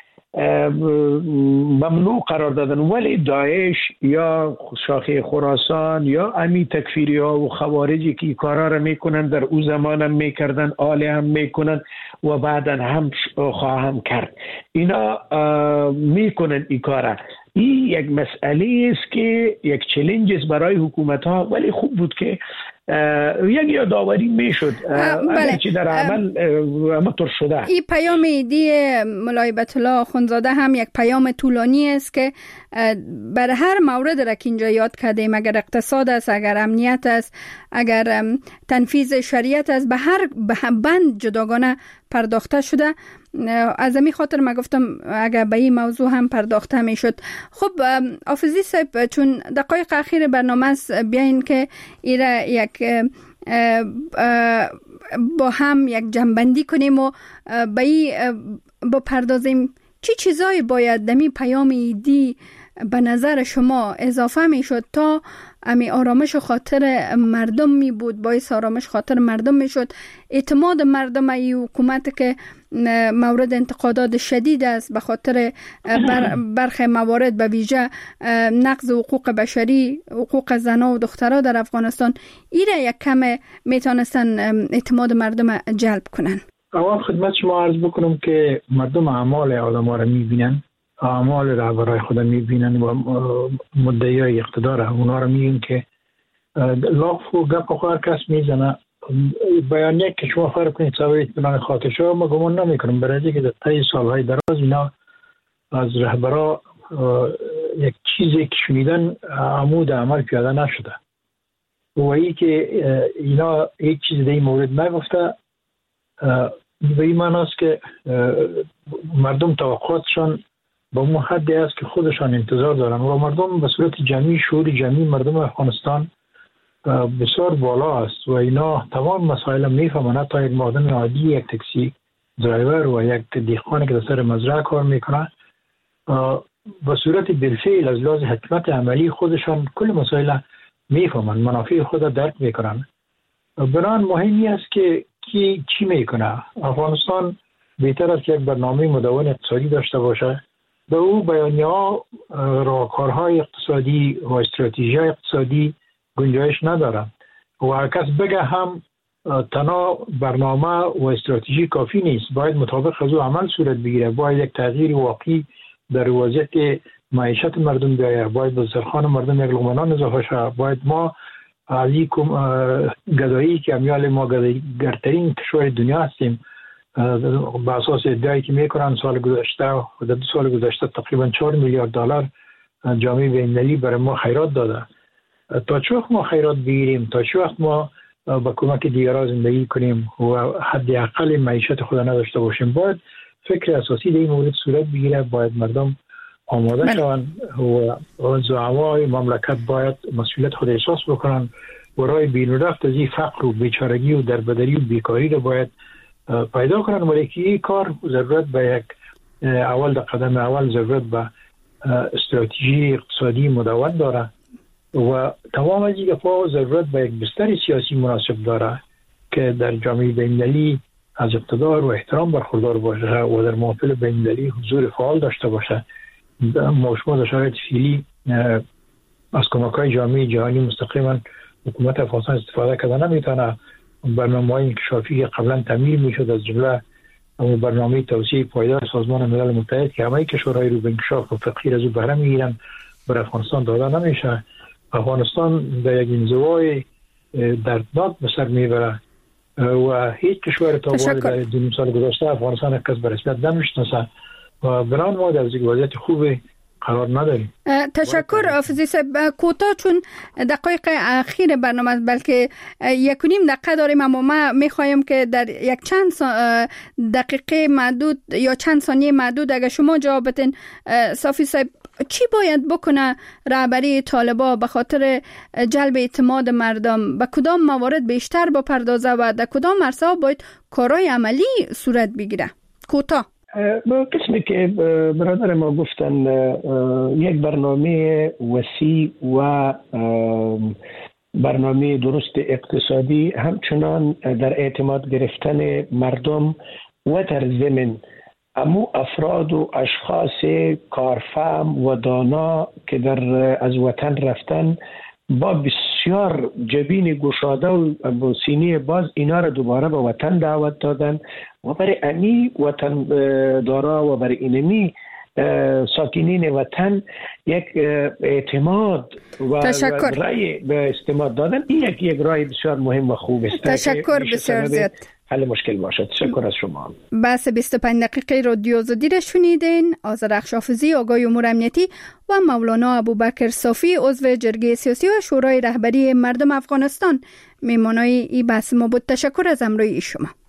ممنوع قرار دادن، ولی داعش یا شاخه خراسان یا امی تکفیری ها و خوارجی که این کارها را میکنن در او زمان هم میکردن، آله هم میکنن و بعدا هم خواهم کرد، اینا میکنن این کارا. این یک مسئله است که یک چالش است برای حکومت ها، ولی خوب بود که یک یادآوری میشد چی در عمل امطور شده. این پیام ایدی مولای بیت الله اخوندزاده هم یک پیام طولانی است که بر هر مورد را که اینجا یاد کردیم، اگر اقتصاد است، اگر امنیت است، اگر تنفیذ شریعت است، به هر بند جداگانه پرداخته شده. از همین خاطر ما گفتم اگر به این موضوع هم پرداخته می شد. خب حافظی صاحب، چون دقایق اخیر برنامه است، بیاین که ایره یک با هم یک جنبندی کنیم و به این بپردازیم چی چیزایی باید دمی پیام ایدی به نظر شما اضافه می شد تا امی آرامش خاطر مردم می بود، باعث آرامش خاطر مردم می شد، اعتماد مردم ای حکومت که مورد انتقادات شدید است به خاطر برخی موارد به ویژه نقض حقوق بشری، حقوق زنان و دخترها در افغانستان، ایره یک کم میتونستن اعتماد مردم جلب کنن؟ اول خدمت شما عرض بکنم که مردم اعمال آدم‌ها را میبینن، اعمال رهبرای خود میبینن و مدعیای اقتدار اونا را میگن که لاف و گپ هر کس میزنه. بیانیه که شما فرق کنید سوای اطمینان خاطرشو ما گمان نمیکنم، برای که در طی سالهای دراز اینا از رهبرا یک چیزی که شنیدن عمود عمل پیاده نشده و ای که اینا یک چیز در این مورد نگفته به این معناست که مردم توقعاتشان با اون حدی است که خودشان انتظار دارن و مردم به صورت جمعی، شعور جمعی مردم افغانستان بسیار بالا است و اینا تمام مسائل میفهمن. حتی یک مردم عادی، یک تاکسی درایور و یک دیخوانی که در سر مزرعه کار میکنه به صورت بالفعل از لحاظ حکمت عملی خودشان کل مسائل میفهمن، منافع خود درک میکنن. بنابراین مهمی است که کی چی میکنه. افغانستان بهتر است که یک برنامه مدون اقتصادی داشته باشه، به او بیانیه‌ها راهکارهای اقتصادی و استراتژی اقتصادی گنجایش نداره و هر کس بگه هم تنها برنامه و استراتژی کافی نیست، باید مطابق از او عمل صورت بگیره، باید یک تغییر واقعی در وضعیت معیشت مردم بیاید، باید به سرخان مردم یک لقمه نان اضافه شود، باید ما از این گدایی که امیال ما گدایی‌ترین کشور دنیا هستیم به اساس ادعایی که میکنن سال گذشته و در 2 سال گذشته تقریبا 4 میلیارد دلار جامعه بین‌المللی برای ما خیرات داده. تا چه وقت ما خیرات بگیریم، تا چه وقت ما با کمک دیگران زندگی کنیم و حداقل معیشت خود نداشته باشیم؟ باید فکر اساسی در این مورد صورت بگیره، باید مردم آماده شوند و زعمای مملکت باید مسئولیت خود احساس بکنن و راه بیرون رفت از این فقر و بیچارگی و دربدری و بیکاری رو باید پیدا کنن. ولی که این کار ضرورت به یک اول در قدم اول ضرورت به استراتژی اقتصادی مدون داره و تمام از این گپا ضرورت به یک بستر سیاسی مناسب داره که در جامعه بین‌المللی از اقتدار و احترام برخوردار باشه و در محافل بین‌المللی حضور فعال داشته باشه. شما در شرایط فعلی از کمک‌های جامعه جهانی مستقیما حکومت افغانستان استفاده کرده نمیتونه. برنامه‌های انکشافی که قبلا تعمیل میشد از جمله برنامه توسعه پایدار سازمان ملل متحد که همه کشورهای رو به انکشاف و فقیر از او بهره میگیرن بر افغانستان داده نمیشه. افغانستان در یک انزوای دردناک به سر میبره و هیچ کشور تا در 2 سال گذشته افغانستان کس به رسمیت نمیشناسه و بنان ما در وضعیت خوب قرار نداریم. تشکر حافظی صاحب. کوتاه چون دقایق اخیر برنامه بلکه 1.5 دقیقه داریم، اما ما میخوایم که در یک چند دقیقه معدود یا چند ثانیه معدود اگر شما جواب بدین. صافی صاحب، چی باید بکنه رهبری طالبان به خاطر جلب اعتماد مردم؟ به کدام موارد بیشتر بپردازه و در کدام عرصه‌ها باید کارهای عملی صورت بگیره؟ کوتاه. با قسمی که برادر ما گفتن یک برنامه وسیع و برنامه درست اقتصادی، همچنان در اعتماد گرفتن مردم و در ضمن امو افراد و اشخاص کارفهم و دانا که از وطن رفتن با بسیار جبین گشاده و سینه باز اینا را دوباره به وطن دعوت دادن و برای امی وطن دارا و برای اینمی ساکنین وطن یک اعتماد و رای به استماد دادن. این یک رای بسیار مهم و خوب است. تشکر بسیار زیاد. حل مشکل باشد. تشکر از شما. بس 25 دقیقه رادیو آزادی را شنیدین. آذرخش حافظی، آقای امور امنیتی و مولانا ابوبکر صافی عضو جرگه سیاسی و شورای رهبری مردم افغانستان میمانای این بحث ما بود. تشکر از همراهی شما.